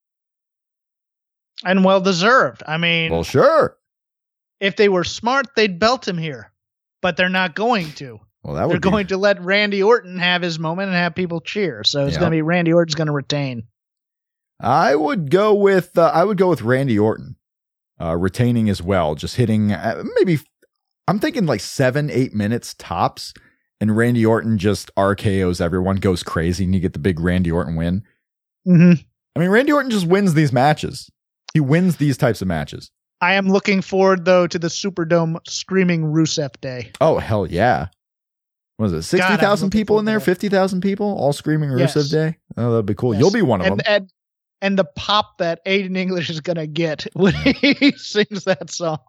And well deserved. I mean, well, sure. If they were smart, they'd belt him here, but they're not going to. Well, that would they're be... going to let Randy Orton have his moment and have people cheer. So it's yeah. going to be Randy Orton's going to retain. I would go with uh, I would go with Randy Orton uh, retaining as well, just hitting uh, maybe. I'm thinking like seven, eight minutes tops, and Randy Orton just R K Os everyone, goes crazy, and you get the big Randy Orton win. Mm-hmm. I mean, Randy Orton just wins these matches. He wins these types of matches. I am looking forward, though, to the Superdome screaming Rusev Day. Oh, hell yeah. What was it, sixty thousand people in there? fifty thousand people all screaming Rusev yes. Day? Oh, that'd be cool. Yes. You'll be one of and, them. And, and the pop that Aiden English is going to get when he sings that song.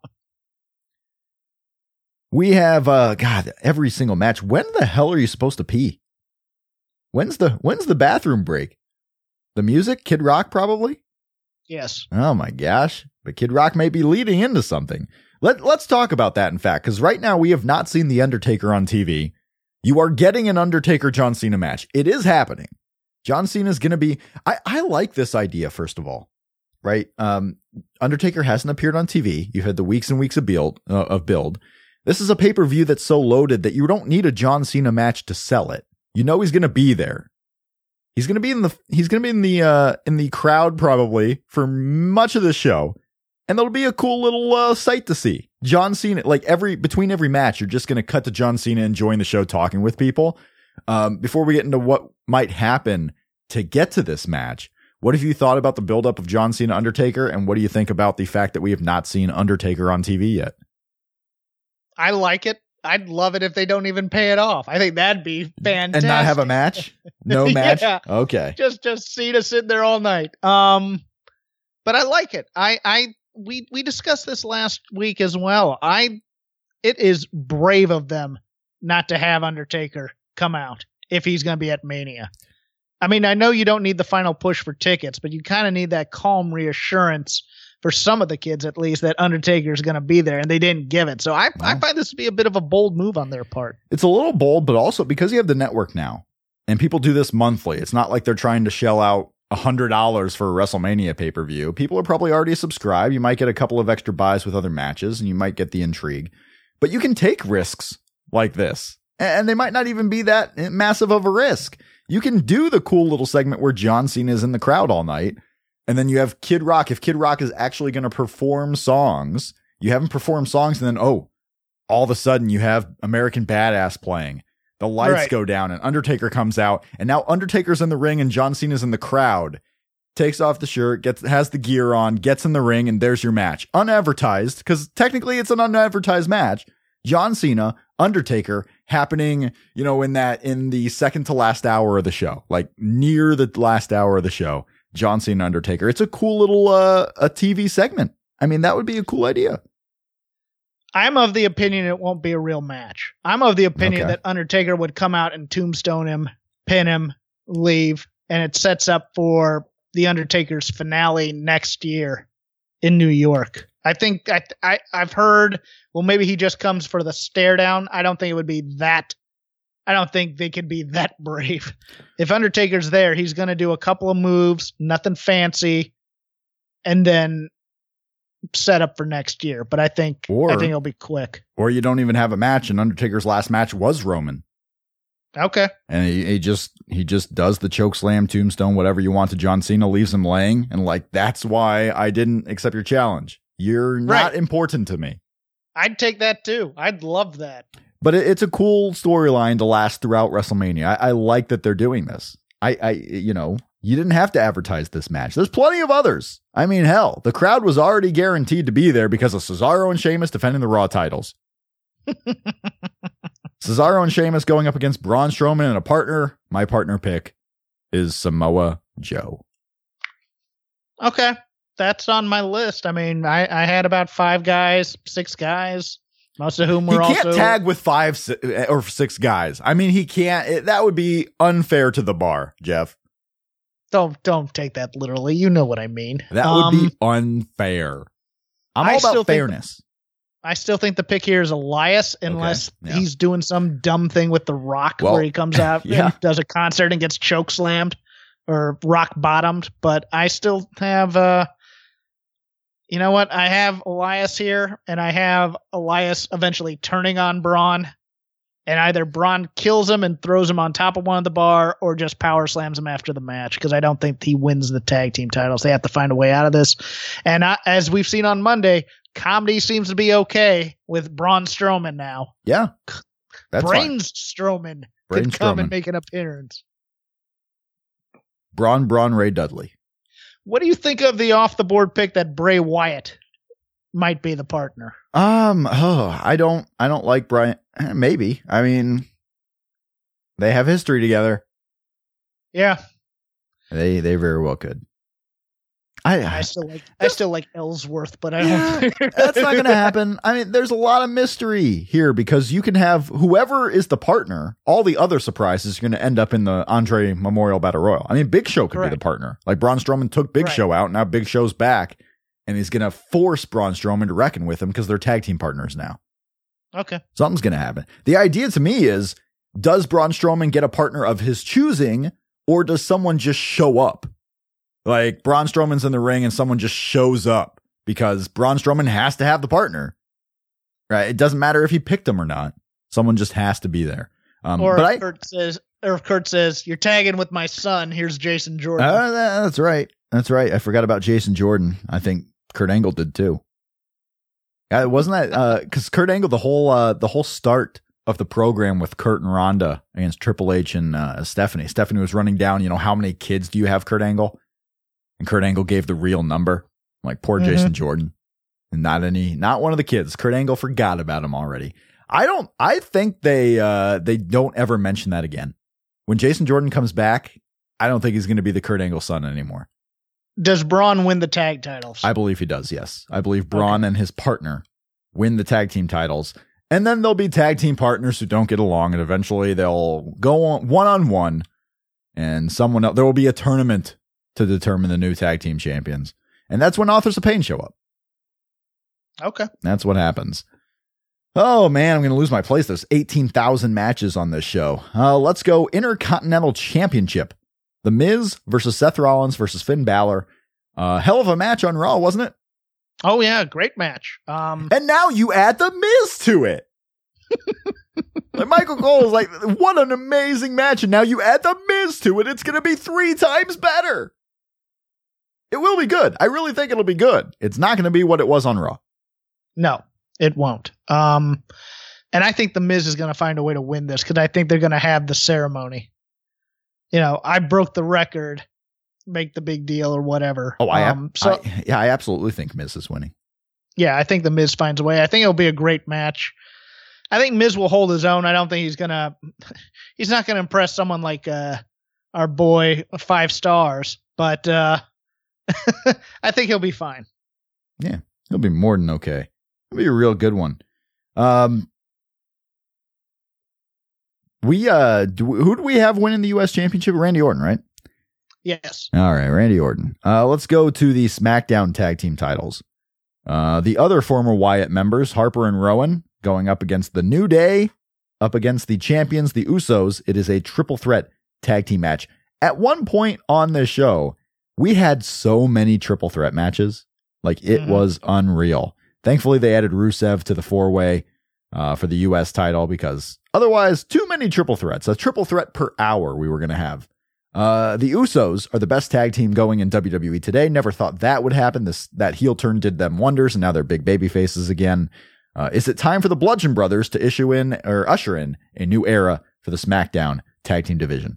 We have, uh, God, every single match. When the hell are you supposed to pee? When's the when's the bathroom break? The music? Kid Rock, probably? Yes. Oh, my gosh. But Kid Rock may be leading into something. Let, let's talk about that, in fact, because right now we have not seen The Undertaker on T V. You are getting an Undertaker-John Cena match. It is happening. John Cena's going to be... I, I like this idea, first of all. Right? Um, Undertaker hasn't appeared on T V. You've had the weeks and weeks of build. Uh, of build. This is a pay-per-view that's so loaded that you don't need a John Cena match to sell it. You know he's going to be there. He's going to be in the he's going to be in the uh, in the crowd probably for much of the show, and that'll be a cool little uh, sight to see. John Cena, like every between every match, you're just going to cut to John Cena enjoying the show, talking with people. Um, before we get into what might happen to get to this match, what have you thought about the buildup of John Cena Undertaker, and what do you think about the fact that we have not seen Undertaker on T V yet? I like it. I'd love it if they don't even pay it off. I think that'd be fantastic. And not have a match? No match? Yeah. Okay. Just just Cena sitting there all night. Um, but I like it. I I we we discussed this last week as well. I it is brave of them not to have Undertaker come out if he's going to be at Mania. I mean, I know you don't need the final push for tickets, but you kind of need that calm reassurance for some of the kids, at least, that Undertaker is going to be there, and they didn't give it. So I, well, I find this to be a bit of a bold move on their part. It's a little bold, but also because you have the network now, and people do this monthly. It's not like they're trying to shell out one hundred dollars for a WrestleMania pay-per-view. People are probably already subscribed. You might get a couple of extra buys with other matches, and you might get the intrigue. But you can take risks like this, and they might not even be that massive of a risk. You can do the cool little segment where John Cena is in the crowd all night. And then you have Kid Rock. If Kid Rock is actually going to perform songs, you have him perform songs, and then, oh, all of a sudden you have American Badass playing. The lights right. go down, and Undertaker comes out, and now Undertaker's in the ring, and John Cena's in the crowd. Takes off the shirt, gets has the gear on, gets in the ring, and there's your match. Unadvertised, because technically it's an unadvertised match. John Cena, Undertaker, happening, you know, in that in the second to last hour of the show, like near the last hour of the show. John Cena Undertaker. It's a cool little uh, a T V segment. I mean, that would be a cool idea. I'm of the opinion it won't be a real match. I'm of the opinion Okay. that Undertaker would come out and tombstone him, pin him, leave, and it sets up for the Undertaker's finale next year in New York. I think I, I I've heard, well, maybe he just comes for the stare down. I don't think it would be that. I don't think they could be that brave. If Undertaker's there, he's going to do a couple of moves, nothing fancy, and then set up for next year. But I think Or- I think it'll be quick. Or you don't even have a match, and Undertaker's last match was Roman. Okay. And he, he just he just does the choke slam, tombstone, whatever you want to John Cena, leaves him laying, and like that's why I didn't accept your challenge. You're not Right. important to me. I'd take that too. I'd love that. But it, it's a cool storyline to last throughout WrestleMania. I, I like that they're doing this. I, I you know, you didn't have to advertise this match. There's plenty of others. I mean, hell, the crowd was already guaranteed to be there because of Cesaro and Sheamus defending the Raw titles. Cesaro and Sheamus going up against Braun Strowman and a partner. My partner pick is Samoa Joe. Okay. That's on my list. I mean, I, I had about five guys, six guys, most of whom He were can't also tag with five si- or six guys. I mean, he can't. It, that would be unfair to the bar, Jeff. don't don't take that literally. You know what I mean. That Um, would be unfair. I'm I all still about think- fairness. I still think the pick here is Elias, unless yeah. he's doing some dumb thing with The Rock Well, where he comes out yeah. and does a concert and gets choke slammed or rock bottomed. But I still have, uh, you know what? I have Elias here, and I have Elias eventually turning on Braun, and either Braun kills him and throws him on top of one of the bar, or just power slams him after the match, because I don't think he wins the tag team titles. They have to find a way out of this. And I, as we've seen on Monday, comedy seems to be okay with Braun Strowman now. Yeah. That's fine. Brains Strowman Brain could come Strowman. and make an appearance. Braun, Braun, Ray Dudley. What do you think of the off the board pick that Bray Wyatt might be the partner? Um, oh, I don't, I don't like Brian. eh, Maybe. I mean, they have history together. Yeah, They, they very well could. I, I still like I still like Ellsworth, but I Yeah, don't think that's not going to happen. I mean, there's a lot of mystery here because you can have whoever is the partner. All the other surprises are going to end up in the Andre Memorial Battle Royal. I mean, Big Show could Correct. be the partner. Like Braun Strowman took Big Right. Show out. Now Big Show's back, and he's going to force Braun Strowman to reckon with him because they're tag team partners now. Okay. Something's going to happen. The idea to me is, does Braun Strowman get a partner of his choosing, or does someone just show up? Like Braun Strowman's in the ring and someone just shows up because Braun Strowman has to have the partner, right? It doesn't matter if he picked him or not. Someone just has to be there. Um, Or but if I, Kurt says, or if Kurt says, "You're tagging with my son." Here's Jason Jordan. uh, that- that's right. That's right. I forgot about Jason Jordan. I think Kurt Angle did too. Yeah, wasn't that uh, because Kurt Angle, the whole uh, the whole start of the program with Kurt and Ronda against Triple H and uh, Stephanie. Stephanie was running down, you know, how many kids do you have, Kurt Angle? And Kurt Angle gave the real number. Like poor Mhm. Jason Jordan. And not any, not one of the kids. Kurt Angle forgot about him already. I don't, I think they, uh, they don't ever mention that again. When Jason Jordan comes back, I don't think he's going to be the Kurt Angle son anymore. Does Braun win the tag titles? I believe he does, yes. I believe Braun and his partner win the tag team titles. And then there'll be tag team partners who don't get along, and eventually they'll go on one on one, and someone else, there will be a tournament to determine the new tag team champions. And that's when Authors of Pain show up. Okay. That's what happens. Oh man, I'm going to lose my place. There's eighteen thousand matches on this show. Uh, let's go Intercontinental Championship. The Miz versus Seth Rollins versus Finn Balor. Uh, hell of a match on Raw, wasn't it? Oh yeah, great match. Um, And now you add The Miz to it. Like Michael Cole is like, what an amazing match. And now you add The Miz to it. It's going to be three times better. It will be good. I really think it'll be good. It's not going to be what it was on Raw. no, it won't. Um, and I think the Miz is going to find a way to win this because I think they're going to have the ceremony. You know, I broke the record, make the big deal or whatever. Oh, I, um, so I yeah, I absolutely think Miz is winning. yeah, I think the Miz finds a way. I think it'll be a great match. I think Miz will hold his own. I don't think he's gonna. He's not gonna impress someone like uh, our boy Five Stars, but uh, I think he'll be fine. It'll be more than okay. It'll be a real good one. Um, we uh, do, who do we have winning the U S Championship? Randy Orton, right? Yes. All right, Randy Orton. Uh, let's go to the SmackDown Tag Team titles. Uh, the other former Wyatt members, Harper and Rowan, going up against the New Day, up against the champions, the Usos. It is a triple threat tag team match. At one point on this show, we had so many triple threat matches. Like, it mm-hmm. was unreal. Thankfully, they added Rusev to the four-way uh, for the U S title because otherwise, too many triple threats. A triple threat per hour we were going to have. Uh, the Usos are the best tag team going in W W E today. Never thought that would happen. This that heel turn did them wonders, and now they're big baby faces again. Uh, is it time for the Bludgeon Brothers to issue in or usher in a new era for the SmackDown tag team division?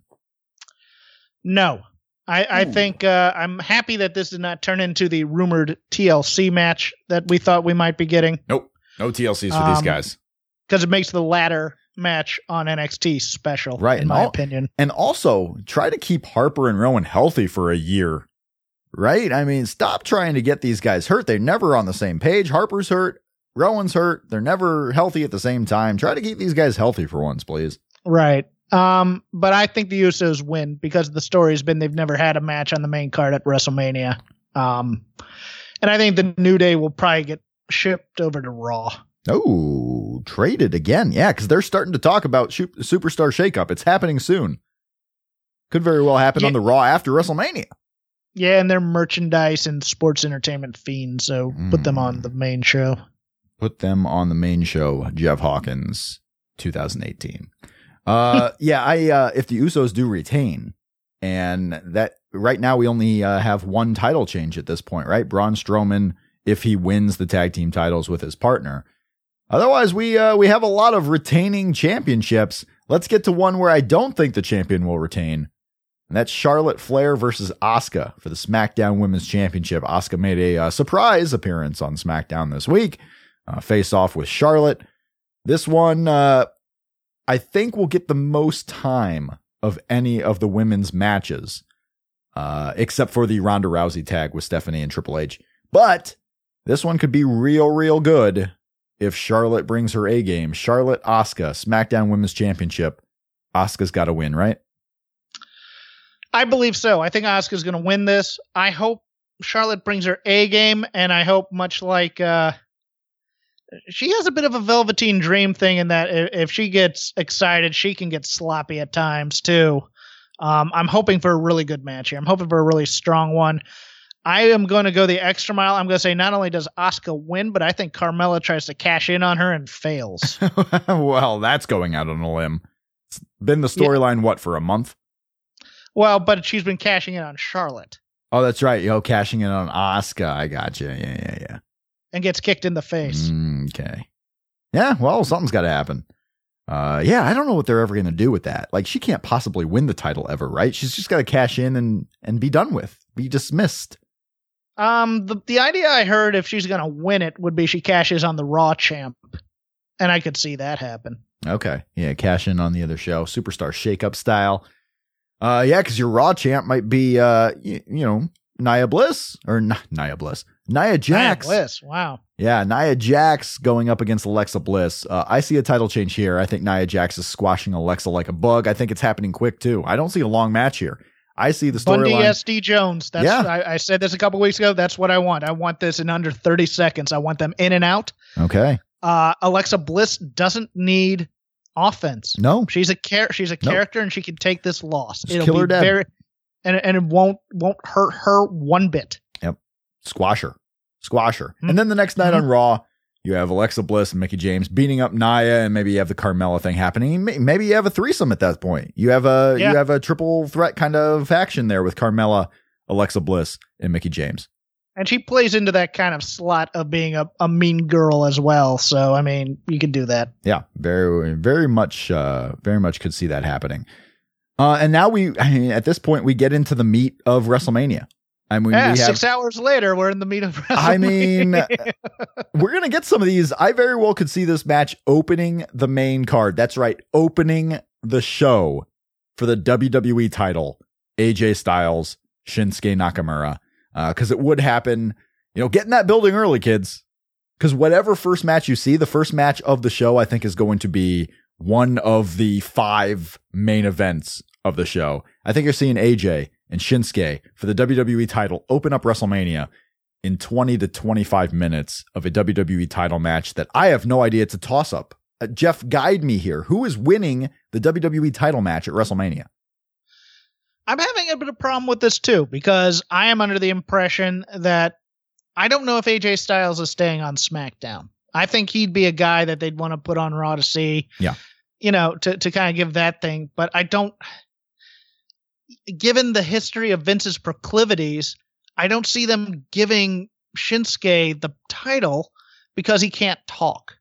No. I, I think uh, I'm happy that this did not turn into the rumored T L C match that we thought we might be getting. Nope. No T L Cs for um, these guys. Because it makes the ladder match on N X T special, right, in my all, opinion. And also, try to keep Harper and Rowan healthy for a year, right? I mean, stop trying to get these guys hurt. They're never on the same page. Harper's hurt. Rowan's hurt. They're never healthy at the same time. Try to keep these guys healthy for once, please. Right. Um, but I think the Usos win because the story's been they've never had a match on the main card at WrestleMania. Um, and I think the New Day will probably get shipped over to Raw. Oh, traded again. Yeah, because they're starting to talk about sh- Superstar Shakeup. It's happening soon. Could very well happen yeah. on the Raw after WrestleMania. Yeah, and they're merchandise and sports entertainment fiends, so mm. put them on the main show. Put them on the main show, Jeff Hawkins, twenty eighteen. Uh, yeah, I uh, if the Usos do retain, and that right now we only uh, have one title change at this point, right? Braun Strowman, if he wins the tag team titles with his partner. Otherwise, we uh, we have a lot of retaining championships. Let's get to one where I don't think the champion will retain. And that's Charlotte Flair versus Asuka for the SmackDown Women's Championship. Asuka made a uh, surprise appearance on SmackDown this week. Uh, face off with Charlotte. This one, uh, I think, will get the most time of any of the women's matches, uh, except for the Ronda Rousey tag with Stephanie and Triple H. But this one could be real, real good if Charlotte brings her A game. Charlotte, Asuka, SmackDown Women's Championship. Asuka's got to win, right? I believe so. I think Asuka's going to win this. I hope Charlotte brings her A game, and I hope much like uh, she has a bit of a Velveteen Dream thing in that if she gets excited, she can get sloppy at times too. Um, I'm hoping for a really good match here. I'm hoping for a really strong one. I am going to go the extra mile. I'm going to say not only does Asuka win, but I think Carmella tries to cash in on her and fails. Well, that's going out on a limb. It's been the storyline, yeah. what, for a month? Well, but she's been cashing in on Charlotte. Oh, that's right. Yo, cashing in on Asuka. I got you. Yeah, yeah, yeah. And gets kicked in the face. Okay. Yeah, well, something's got to happen. Uh, yeah, I don't know what they're ever going to do with that. Like, she can't possibly win the title ever, right? She's just got to cash in and, and be done with. Be dismissed. Um, the, the idea I heard if she's going to win it would be she cashes on the Raw champ. And I could see that happen. Okay. Yeah, cash in on the other show. Superstar Shakeup style. Uh, yeah, because your Raw champ might be, uh, you, you know, Nia Bliss. Or N- Nia Bliss. Nia Jax. Nia Bliss, wow. Yeah, Nia Jax going up against Alexa Bliss. Uh, I see a title change here. I think Nia Jax is squashing Alexa like a bug. I think it's happening quick, too. I don't see a long match here. I see the storyline. Bundy S D Jones. That's yeah. I, I said this a couple weeks ago. That's what I want. I want this in under thirty seconds. I want them in and out. Okay. Uh, Alexa Bliss doesn't need offense. No. She's a char- She's a character, nope. And she can take this loss. Just It'll kill her be dead. very, and and it won't won't hurt her one bit. Yep. Squash her. Squash her. Mm-hmm. And then the next night mm-hmm. on Raw, you have Alexa Bliss and Mickie James beating up Nia, and maybe you have the Carmella thing happening. Maybe you have a threesome at that point. You have a yeah. you have a triple threat kind of action there with Carmella, Alexa Bliss, and Mickie James. And she plays into that kind of slot of being a, a mean girl as well. So I mean, you can do that. Yeah, very very much uh, very much could see that happening. Uh, and now we I mean, at this point we get into the meat of WrestleMania. I mean, yeah, we have, six hours later, we're in the meat of WrestleMania. I mean, we're going to get some of these. I very well could see this match opening the main card. That's right. Opening the show for the W W E title, A J Styles, Shinsuke Nakamura. Uh, cause it would happen, you know, get in that building early, kids. Because whatever first match you see, the first match of the show, I think, is going to be one of the five main events of the show. I think you're seeing A J and Shinsuke for the W W E title open up WrestleMania in twenty to twenty-five minutes of a W W E title match that I have no idea. It's a toss-up. Uh, Jeff, guide me here. Who is winning the W W E title match at WrestleMania? I'm having a bit of problem with this too, because I am under the impression that I don't know if A J Styles is staying on SmackDown. I think he'd be a guy that they'd want to put on Raw to see, yeah, you know, to, to kind of give that thing. But I don't, given the history of Vince's proclivities, I don't see them giving Shinsuke the title because he can't talk.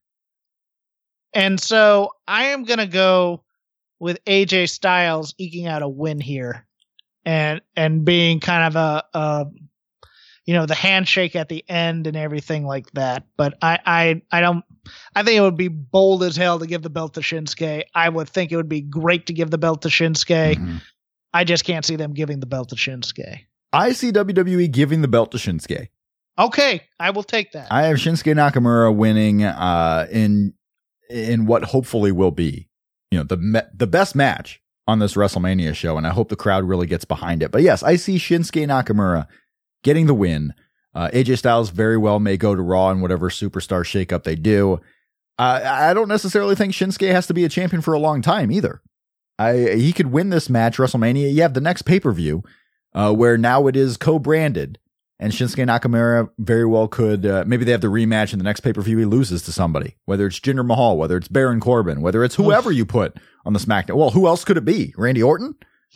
And so I am going to go with A J Styles eking out a win here and, and being kind of a, a, you know, the handshake at the end and everything like that. But I, I, I don't, I think it would be bold as hell to give the belt to Shinsuke. I would think it would be great to give the belt to Shinsuke. Mm-hmm. I just can't see them giving the belt to Shinsuke. I see W W E giving the belt to Shinsuke. Okay, I will take that. I have Shinsuke Nakamura winning uh, in in what hopefully will be, you know, the me- the best match on this WrestleMania show, and I hope the crowd really gets behind it. But yes, I see Shinsuke Nakamura getting the win. Uh, A J Styles very well may go to Raw in whatever superstar shakeup they do. Uh, I don't necessarily think Shinsuke has to be a champion for a long time either. I he could win this match WrestleMania. You have the next pay per view. Uh, where now it is co-branded, and Shinsuke Nakamura very well could, uh, maybe they have the rematch in the next pay-per-view he loses to somebody, whether it's Jinder Mahal, whether it's Baron Corbin, whether it's whoever you put on the SmackDown. Well, who else could it be? Randy Orton?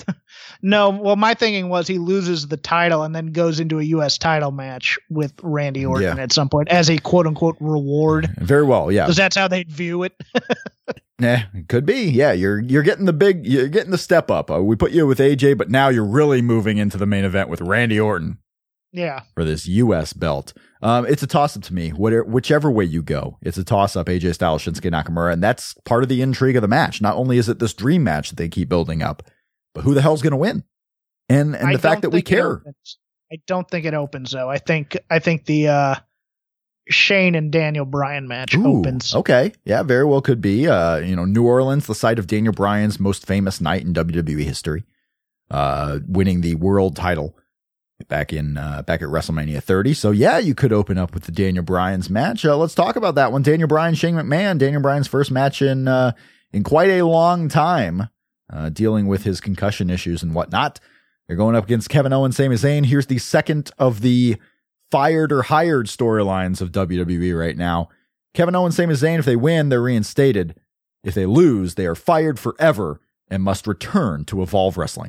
No, well, my thinking was he loses the title and then goes into a U S title match with Randy Orton yeah. at some point as a quote-unquote reward. Very well, yeah. Because that's how they'd view it. Yeah, it could be. Yeah, you're you're getting the big, you're getting the step up. Uh, we put you with A J, but now you're really moving into the main event with Randy Orton. Yeah, for this U S belt. Um, it's a toss up to me. Whatever, whichever way you go, it's a toss up. A J Styles, Shinsuke Nakamura, and that's part of the intrigue of the match. Not only is it this dream match that they keep building up, but who the hell's going to win? And and I the fact that we care. I don't think it opens though. I think I think the uh, Shane and Daniel Bryan match Ooh, opens. Okay. Yeah, very well could be. Uh, you know, New Orleans, the site of Daniel Bryan's most famous night in W W E history, uh, winning the world title back in uh, back at WrestleMania thirty. So yeah, you could open up with the Daniel Bryan's match. Uh, let's talk about that one. Daniel Bryan, Shane McMahon. Daniel Bryan's first match in uh, in quite a long time, uh, dealing with his concussion issues and whatnot. They're going up against Kevin Owens, Sami Zayn. Here's the second of the fired or hired storylines of W W E right now. Kevin Owens, Sami Zayn, if they win, they're reinstated. If they lose, they are fired forever and must return to Evolve Wrestling.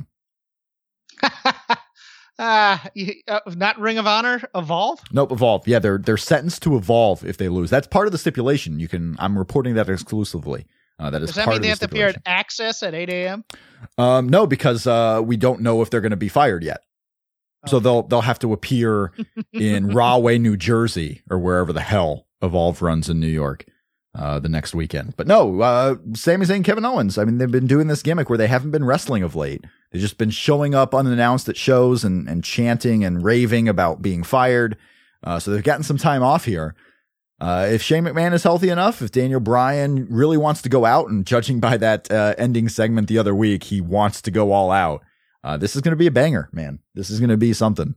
uh, uh, not Ring of Honor, Evolve? Nope, Evolve. Yeah, they're they're sentenced to Evolve if they lose. That's part of the stipulation. You can. I'm reporting that exclusively. Uh, that is Does that part mean of they the have to appear at Access at eight a.m.? Um, no, because uh, we don't know if they're going to be fired yet. So okay. they'll they'll have to appear in Rahway, New Jersey, or wherever the hell Evolve runs in New York uh, the next weekend. But no, uh, Sami Zayn, Kevin Owens. I mean, they've been doing this gimmick where they haven't been wrestling of late. They've just been showing up unannounced at shows and, and chanting and raving about being fired. Uh, so they've gotten some time off here. Uh, if Shane McMahon is healthy enough, if Daniel Bryan really wants to go out, and judging by that uh, ending segment the other week, he wants to go all out. Uh, this is going to be a banger, man. This is going to be something.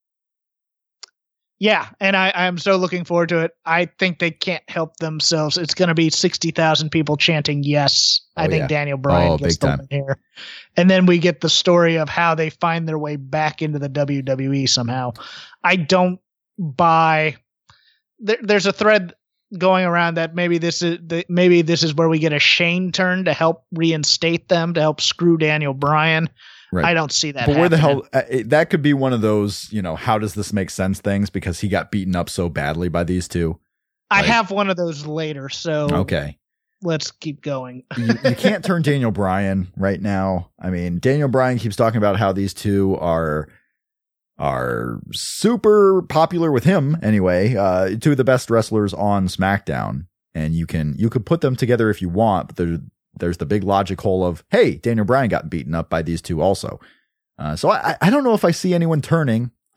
Yeah, and I, I'm so looking forward to it. I think they can't help themselves. It's going to be sixty thousand people chanting yes. Oh, I think yeah. Daniel Bryan oh, gets the win here. And then we get the story of how they find their way back into the W W E somehow. I don't buy... There, there's a thread going around that maybe this is the, maybe this is where we get a Shane turn to help reinstate them, to help screw Daniel Bryan. Right. I don't see that. But happening. Where the hell uh, it, that could be one of those, you know, how does this make sense things, because he got beaten up so badly by these two. I like, have one of those later, so okay, let's keep going. you, you can't turn Daniel Bryan right now. I mean, Daniel Bryan keeps talking about how these two are. are super popular with him anyway, uh, two of the best wrestlers on SmackDown. And you can, you could put them together if you want, but there, there's the big logic hole of, hey, Daniel Bryan got beaten up by these two also. Uh, so I, I don't know if I see anyone turning.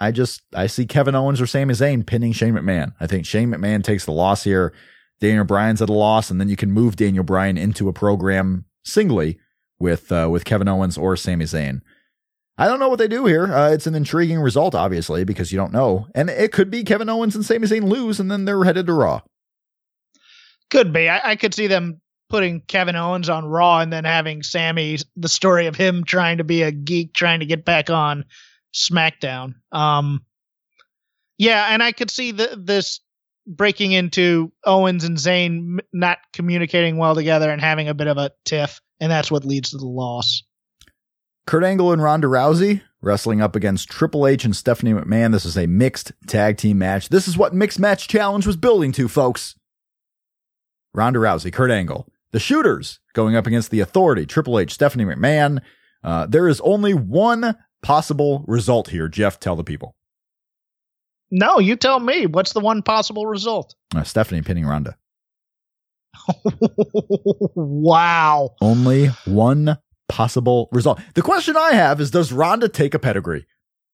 I just, I see Kevin Owens or Sami Zayn pinning Shane McMahon. I think Shane McMahon takes the loss here. Daniel Bryan's at a loss, and then you can move Daniel Bryan into a program singly with uh, with Kevin Owens or Sami Zayn. I don't know what they do here. Uh, it's an intriguing result, obviously, because you don't know. And it could be Kevin Owens and Sami Zayn lose, and then they're headed to Raw. Could be. I, I could see them putting Kevin Owens on Raw and then having Sami, the story of him trying to be a geek, trying to get back on SmackDown. Um, yeah, and I could see the, this breaking into Owens and Zayn not communicating well together and having a bit of a tiff, and that's what leads to the loss. Kurt Angle and Ronda Rousey wrestling up against Triple H and Stephanie McMahon. This is a mixed tag team match. This is what Mixed Match Challenge was building to, folks. Ronda Rousey, Kurt Angle. The Shooters going up against The Authority, Triple H, Stephanie McMahon. Uh, there is only one possible result here. Jeff, tell the people. No, you tell me. What's the one possible result? Uh, Stephanie pinning Ronda. Wow. Only one possible result. The question I have is, does Ronda take a pedigree?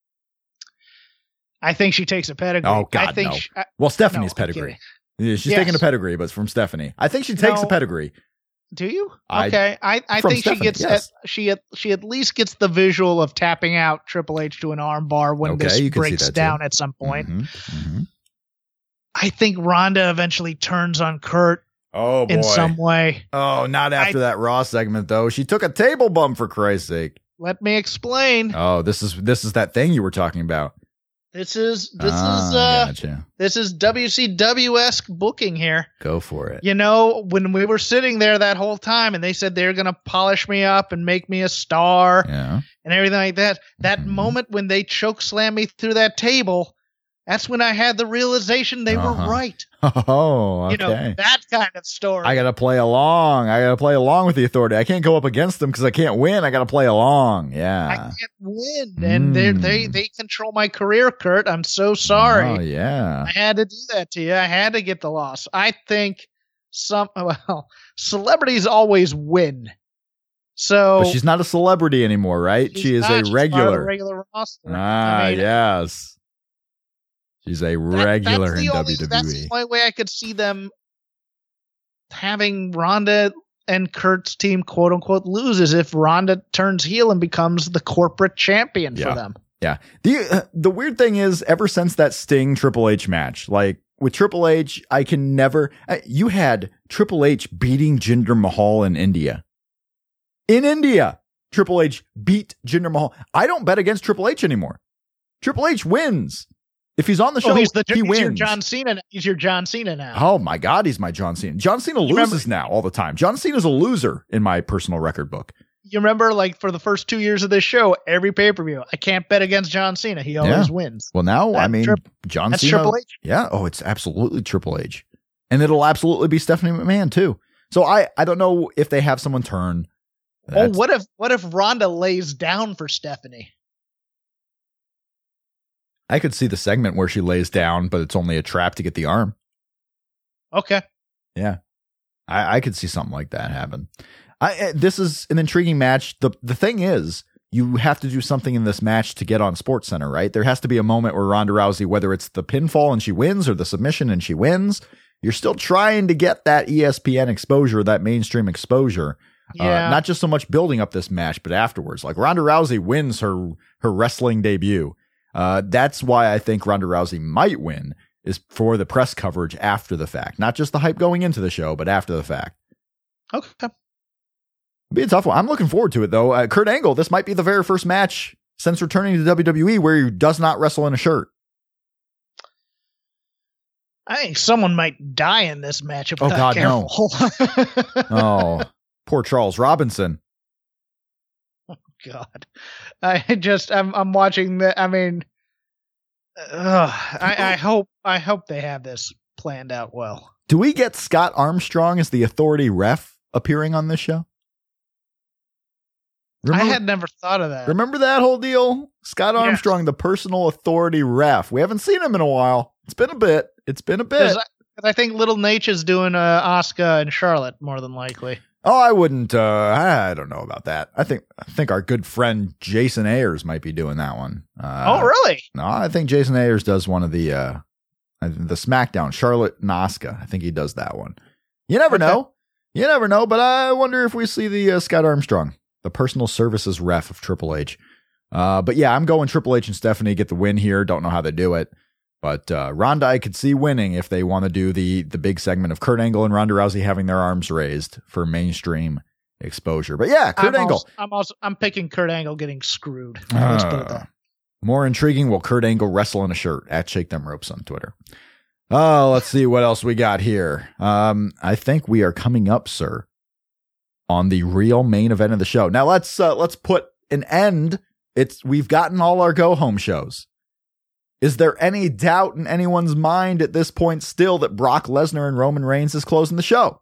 I think she takes a pedigree. Oh, God, I think no. she, I, well, Stephanie's no, pedigree. Yeah, she's yes. taking a pedigree, but it's from Stephanie. I think she takes No. a pedigree. Do you? I- Okay. I, I from think Stephanie, she gets yes. at, she at, she at least gets the visual of tapping out Triple H to an arm bar when Okay, this you can see breaks that, down too. at some point. Mhm, mhm. I think Ronda eventually turns on Kurt Oh, boy. in some way. Oh, not after I- that Raw segment, though. She took a table bump, for Christ's sake. Let me explain. Oh, this is this is that thing you were talking about. This is this Ah, is uh gotcha. this is W C W-esque booking here. Go for it. You know, when we were sitting there that whole time and they said they were going to polish me up and make me a star Yeah. and everything like that, that Mhm. moment when they choke slam me through that table, that's when I had the realization they Uh-huh. were right. Oh, okay. You know, that kind of story. I gotta play along. I gotta play along with the Authority. I can't go up against them because I can't win. I gotta play along. I Yeah. can't win. And they Mm. they they control my career, Kurt. I'm so sorry. Oh, yeah. I had to do that to you. I had to get the loss. I think some well, celebrities always win. So But she's not a celebrity anymore, right? she's She is not. a She's part of the regular. regular roster. Ah, I mean, yes. She's a that- regular that's in the only, W W That's the E. only way I could see them having Ronda and Kurt's team, quote unquote, lose is if Ronda turns heel and becomes the corporate champion Yeah. for them. Yeah. The uh, the weird thing is, ever since that Sting Triple H match, like with Triple H, I can never. I, you had Triple H beating Jinder Mahal in India. In India, Triple H beat Jinder Mahal. I don't bet against Triple H anymore. Triple H wins. If he's on the show, Oh, he's the he he's wins. your John Cena. He's your John Cena now. Oh my God, he's my John Cena. John Cena remember- loses now all the time. John Cena's a loser in my personal record book. You remember, like for the first two years of this show, every pay per view, I can't bet against John Cena. He always Yeah. wins. Well, now, I That's mean, Trip- John That's Cena. Triple H. Yeah. Oh, it's absolutely Triple H. And it'll absolutely be Stephanie McMahon, too. So I, I don't know if they have someone turn. Oh, That's- what if what if Ronda lays down for Stephanie? I could see the segment where she lays down, but it's only a trap to get the arm. Okay. Yeah. I, I could see something like that happen. I, uh, this is an intriguing match. The the thing is, you have to do something in this match to get on SportsCenter, right? There has to be a moment where Ronda Rousey, whether it's the pinfall and she wins or the submission and she wins, you're still trying to get that E S P N exposure, that mainstream exposure. Yeah. Uh, not just so much building up this match, but afterwards. Like Ronda Rousey wins her her wrestling debut. Uh, that's why I think Ronda Rousey might win, is for the press coverage after the fact. Not just the hype going into the show, but after the fact. Okay. It'd be a tough one. I'm looking forward to it, though. Uh, Kurt Angle, this might be the very first match since returning to W W E where he does not wrestle in a shirt. I think someone might die in this match if Oh, we're God, not no. careful. Oh, poor Charles Robinson. God, I just I'm I'm watching the. I mean, uh, I I hope I hope they have this planned out well. Do we get Scott Armstrong as the Authority ref appearing on this show? Remember, I had never thought of that. remember that whole deal? Scott Yes. Armstrong, the personal Authority ref. We haven't seen him in a while. It's been a bit. It's been a bit. Because I, 'cause I think Little Nate is doing uh, Asuka and Charlotte more than likely. Oh, I wouldn't. Uh, I don't know about that. I think I think our good friend Jason Ayers might be doing that one. Uh, oh, really? No, I think Jason Ayers does one of the uh, the SmackDown. Charlotte and Asuka. I think he does that one. You never Okay. know. You never know. But I wonder if we see the uh, Scott Armstrong, the personal services ref of Triple H. Uh, but yeah, I'm going Triple H and Stephanie get the win here. Don't know how they do it. But uh, Ronda, I could see winning if they want to do the the big segment of Kurt Angle and Ronda Rousey having their arms raised for mainstream exposure. But yeah, Kurt I'm Angle. Also, I'm also I'm picking Kurt Angle getting screwed. Let's put it Uh, that. more intriguing, will Kurt Angle wrestle in a shirt? At Shake Them Ropes on Twitter. Oh, let's see what else we got here. Um, I think we are coming up, sir, on the real main event of the show. Now let's uh, let's put an end. It's we've gotten all our go home shows. Is there any doubt in anyone's mind at this point still that Brock Lesnar and Roman Reigns is closing the show?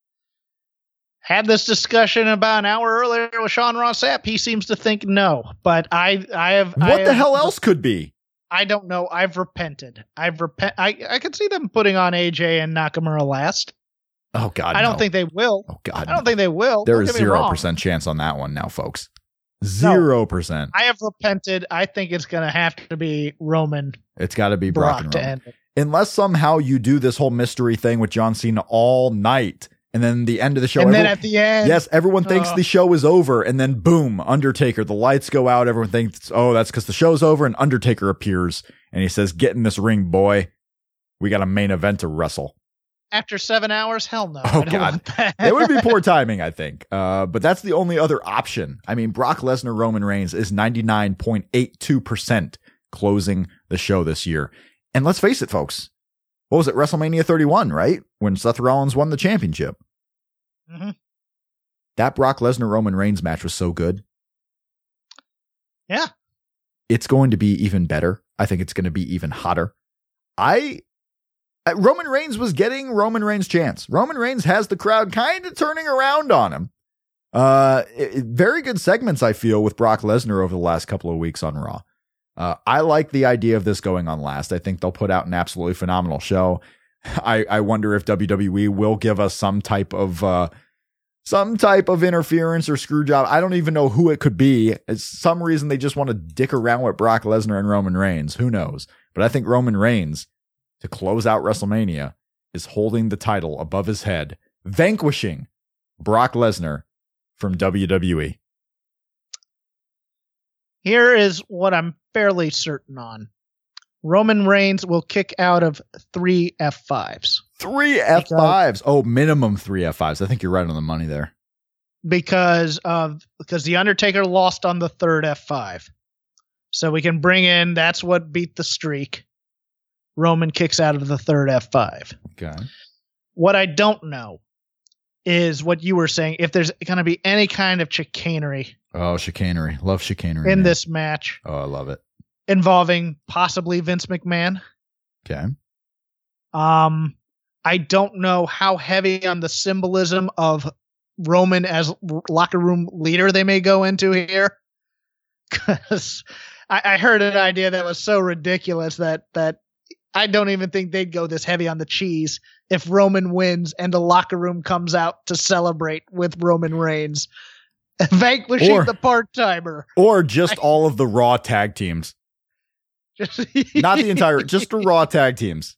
Had this discussion about an hour earlier with Sean Ross Sapp. He seems to think no, but I I have What I the have, hell else could be? I don't know. I've repented. I've repent. I I could see them putting on A J and Nakamura last. Oh God, I don't no. think they will. Oh God, I don't think they will. there Don't is get me zero wrong. percent chance on that one now, folks. Zero percent. I have repented. I think it's going to have to be Roman It's got to be Brock, Brock and to Roman. end it. Unless somehow you do this whole mystery thing with John Cena all night, and then the end of the show. And then everyone- at the end, yes, everyone thinks uh, the show is over, and then boom, Undertaker. The lights go out. Everyone thinks, oh, that's because the show's over, and Undertaker appears, and he says, "Get in this ring, boy. We got a main event to wrestle." after seven hours, hell no. Oh, I don't God. want that. It would be poor timing, I think. Uh, but that's the only other option. I mean, Brock Lesnar, Roman Reigns is ninety-nine point eight two percent closing the show this year. And let's face it, folks. What was it? WrestleMania thirty-one, right? When Seth Rollins won the championship. Mhm. That Brock Lesnar, Roman Reigns match was so good. Yeah. It's going to be even better. I think it's going to be even hotter. I uh, Roman Reigns was getting Roman Reigns' chance. Roman Reigns has the crowd kind of turning around on him. Uh, it- very good segments, I feel, with Brock Lesnar over the last couple of weeks on Raw. Uh, I like the idea of this going on last. I think they'll put out an absolutely phenomenal show. I, I wonder if W W E will give us some type of uh, some type of interference or screw job. I don't even know who it could be. It's some reason they just want to dick around with Brock Lesnar and Roman Reigns. Who knows? But I think Roman Reigns, to close out WrestleMania, is holding the title above his head, vanquishing Brock Lesnar from W W E. Here is what I'm fairly certain on. Roman Reigns will kick out of three F fives. Three F fives. Oh, minimum three F fives. I think you're right on the money there. Because of because the Undertaker lost on the third F five. So we can bring in that's what beat the streak. Roman kicks out of the third F five. Okay. What I don't know is what you were saying, if there's going to be any kind of chicanery Oh, chicanery. Love chicanery. in man. this match Oh, I love it. involving possibly Vince McMahon. Okay. Um, I don't know how heavy on the symbolism of Roman as r- locker room leader they may go into here. Because I, I heard an idea that was so ridiculous that that I don't even think they'd go this heavy on the cheese if Roman wins and the locker room comes out to celebrate with Roman Reigns vanquishing Or- the part-timer. Or just all of the Raw tag teams. Just Not the entire, just the Raw tag teams.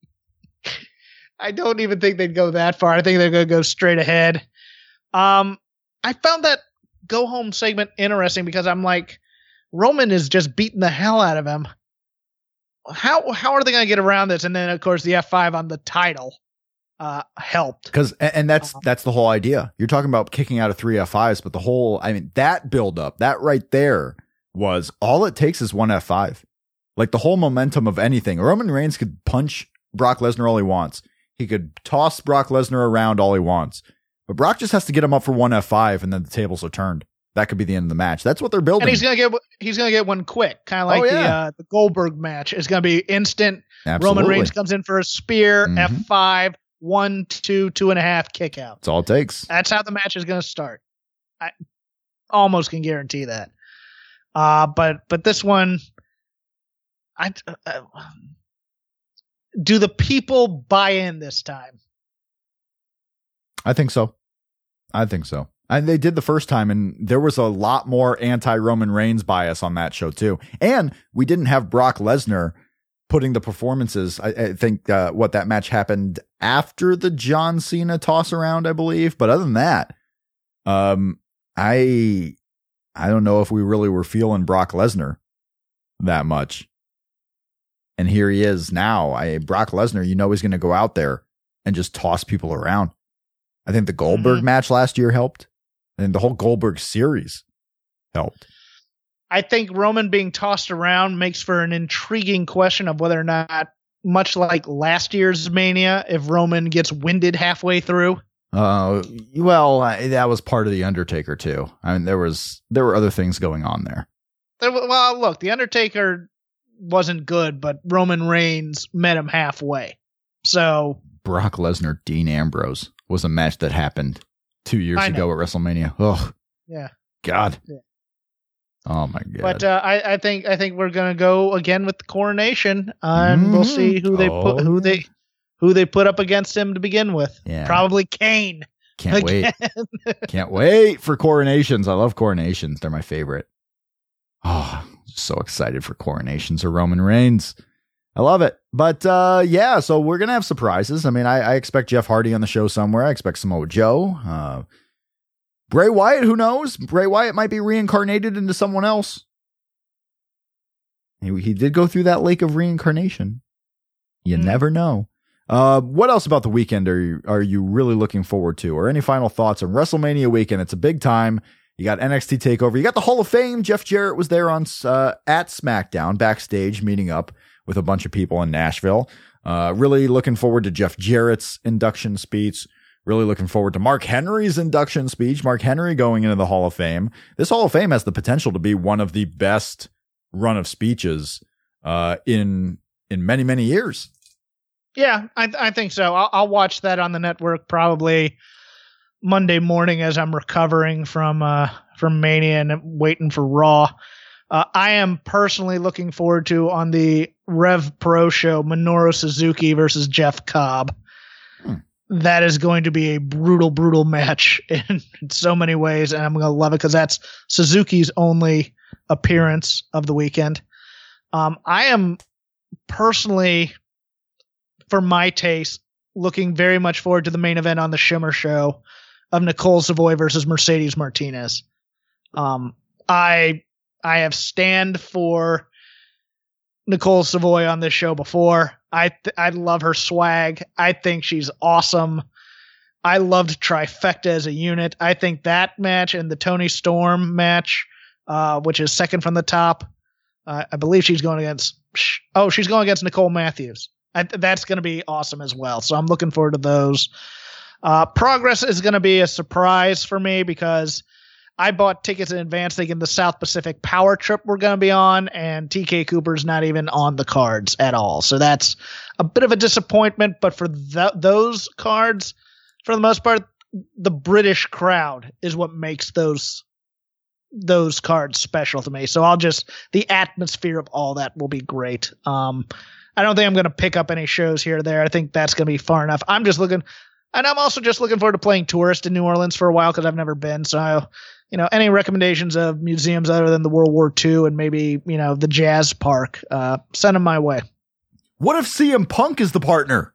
I don't even think they'd go that far. I think they're going to go straight ahead. Um, I found that go home segment interesting because I'm like, Roman is just beating the hell out of him. How how are they going to get around this? And then of course the F five on the title uh, helped. Because, and that's, that's the whole idea. You're talking about kicking out of three F fives, but the whole, I mean, that build up, that right there was all it takes is one F five. Like the whole momentum of anything. Roman Reigns could punch Brock Lesnar all he wants. He could toss Brock Lesnar around all he wants. But Brock just has to get him up for one F five and then the tables are turned. That could be the end of the match. That's what they're building. And he's gonna get he's gonna get one quick, kind of like Oh, yeah. the uh, the Goldberg match. It's gonna be instant. Absolutely. Roman Reigns comes in for a spear, Mhm. F five, one, two, two and a half, kick out. That's all it takes. That's how the match is gonna start. I almost can guarantee that. Uh, but but this one, I uh, do the people buy in this time? I think so. I think so. And they did the first time, and there was a lot more anti-Roman Reigns bias on that show, too. And we didn't have Brock Lesnar putting the performances. I, I think uh, what that match happened after the John Cena toss around, I believe. But other than that, um, I I don't know if we really were feeling Brock Lesnar that much. And here he is now. I Brock Lesnar, you know he's going to go out there and just toss people around. I think the Goldberg mm-hmm. match last year helped. And the whole Goldberg series helped. I think Roman being tossed around makes for an intriguing question of whether or not, much like last year's Mania, if Roman gets winded halfway through. Uh, well, I, that was part of the Undertaker too. I mean, there was there were other things going on there. there well, look, the Undertaker wasn't good, but Roman Reigns met him halfway. So Brock Lesnar, Dean Ambrose was a match that happened two years I ago know. at WrestleMania. Oh, yeah, God. Yeah. Oh my God. But uh, I, I think I think we're gonna go again with the coronation, uh, and mm-hmm. we'll see who they oh. put who they who they put up against him to begin with. Yeah. Probably Kane. Can't again. wait. Can't wait for coronations. I love coronations. They're my favorite. Oh, so excited for coronations or Roman Reigns. I love it. But uh, yeah, so we're going to have surprises. I mean, I, I expect Jeff Hardy on the show somewhere. I expect Samoa Joe. Uh, Bray Wyatt, who knows? Bray Wyatt might be reincarnated into someone else. He, he did go through that lake of reincarnation. You mm. never know. Uh, what else about the weekend are you, are you really looking forward to? Or any final thoughts on WrestleMania weekend? It's a big time. You got N X T TakeOver. You got the Hall of Fame. Jeff Jarrett was there on uh, at SmackDown backstage meeting up with a bunch of people in Nashville. Uh, really looking forward to Jeff Jarrett's induction speech. Really looking forward to Mark Henry's induction speech. Mark Henry going into the Hall of Fame. This Hall of Fame has the potential to be one of the best run of speeches uh, in in many, many years. Yeah, I, I think so. I'll, I'll watch that on the network probably Monday morning as I'm recovering from uh, from Mania and waiting for Raw. Uh, I am personally looking forward to on the Rev Pro show Minoru Suzuki versus Jeff Cobb. Hmm. That is going to be a brutal, brutal match in, in so many ways, and I'm going to love it because that's Suzuki's only appearance of the weekend. Um, I am personally, for my taste, looking very much forward to the main event on the Shimmer show of Nicole Savoy versus Mercedes Martinez. Um, I I have stand for Nicole Savoy on this show before. I th- I love her swag. I think she's awesome. I loved Trifecta as a unit. I think that match and the Toni Storm match, uh, which is second from the top, uh, I believe she's going against. Oh, she's going against Nicole Matthews. I, that's going to be awesome as well. So I'm looking forward to those. Uh, Progress is going to be a surprise for me because I bought tickets in advance thinking the South Pacific Power Trip we're going to be on, and T K Cooper's not even on the cards at all. So that's a bit of a disappointment. But for th- those cards, for the most part, the British crowd is what makes those those cards special to me. So I'll just the atmosphere of all that will be great. Um, I don't think I'm going to pick up any shows here or there. I think that's going to be far enough. I'm just looking, and I'm also just looking forward to playing tourist in New Orleans for a while because I've never been. So, I, you know, any recommendations of museums other than the World War Two and maybe, you know, the Jazz Park, uh, send them my way. What if C M Punk is the partner?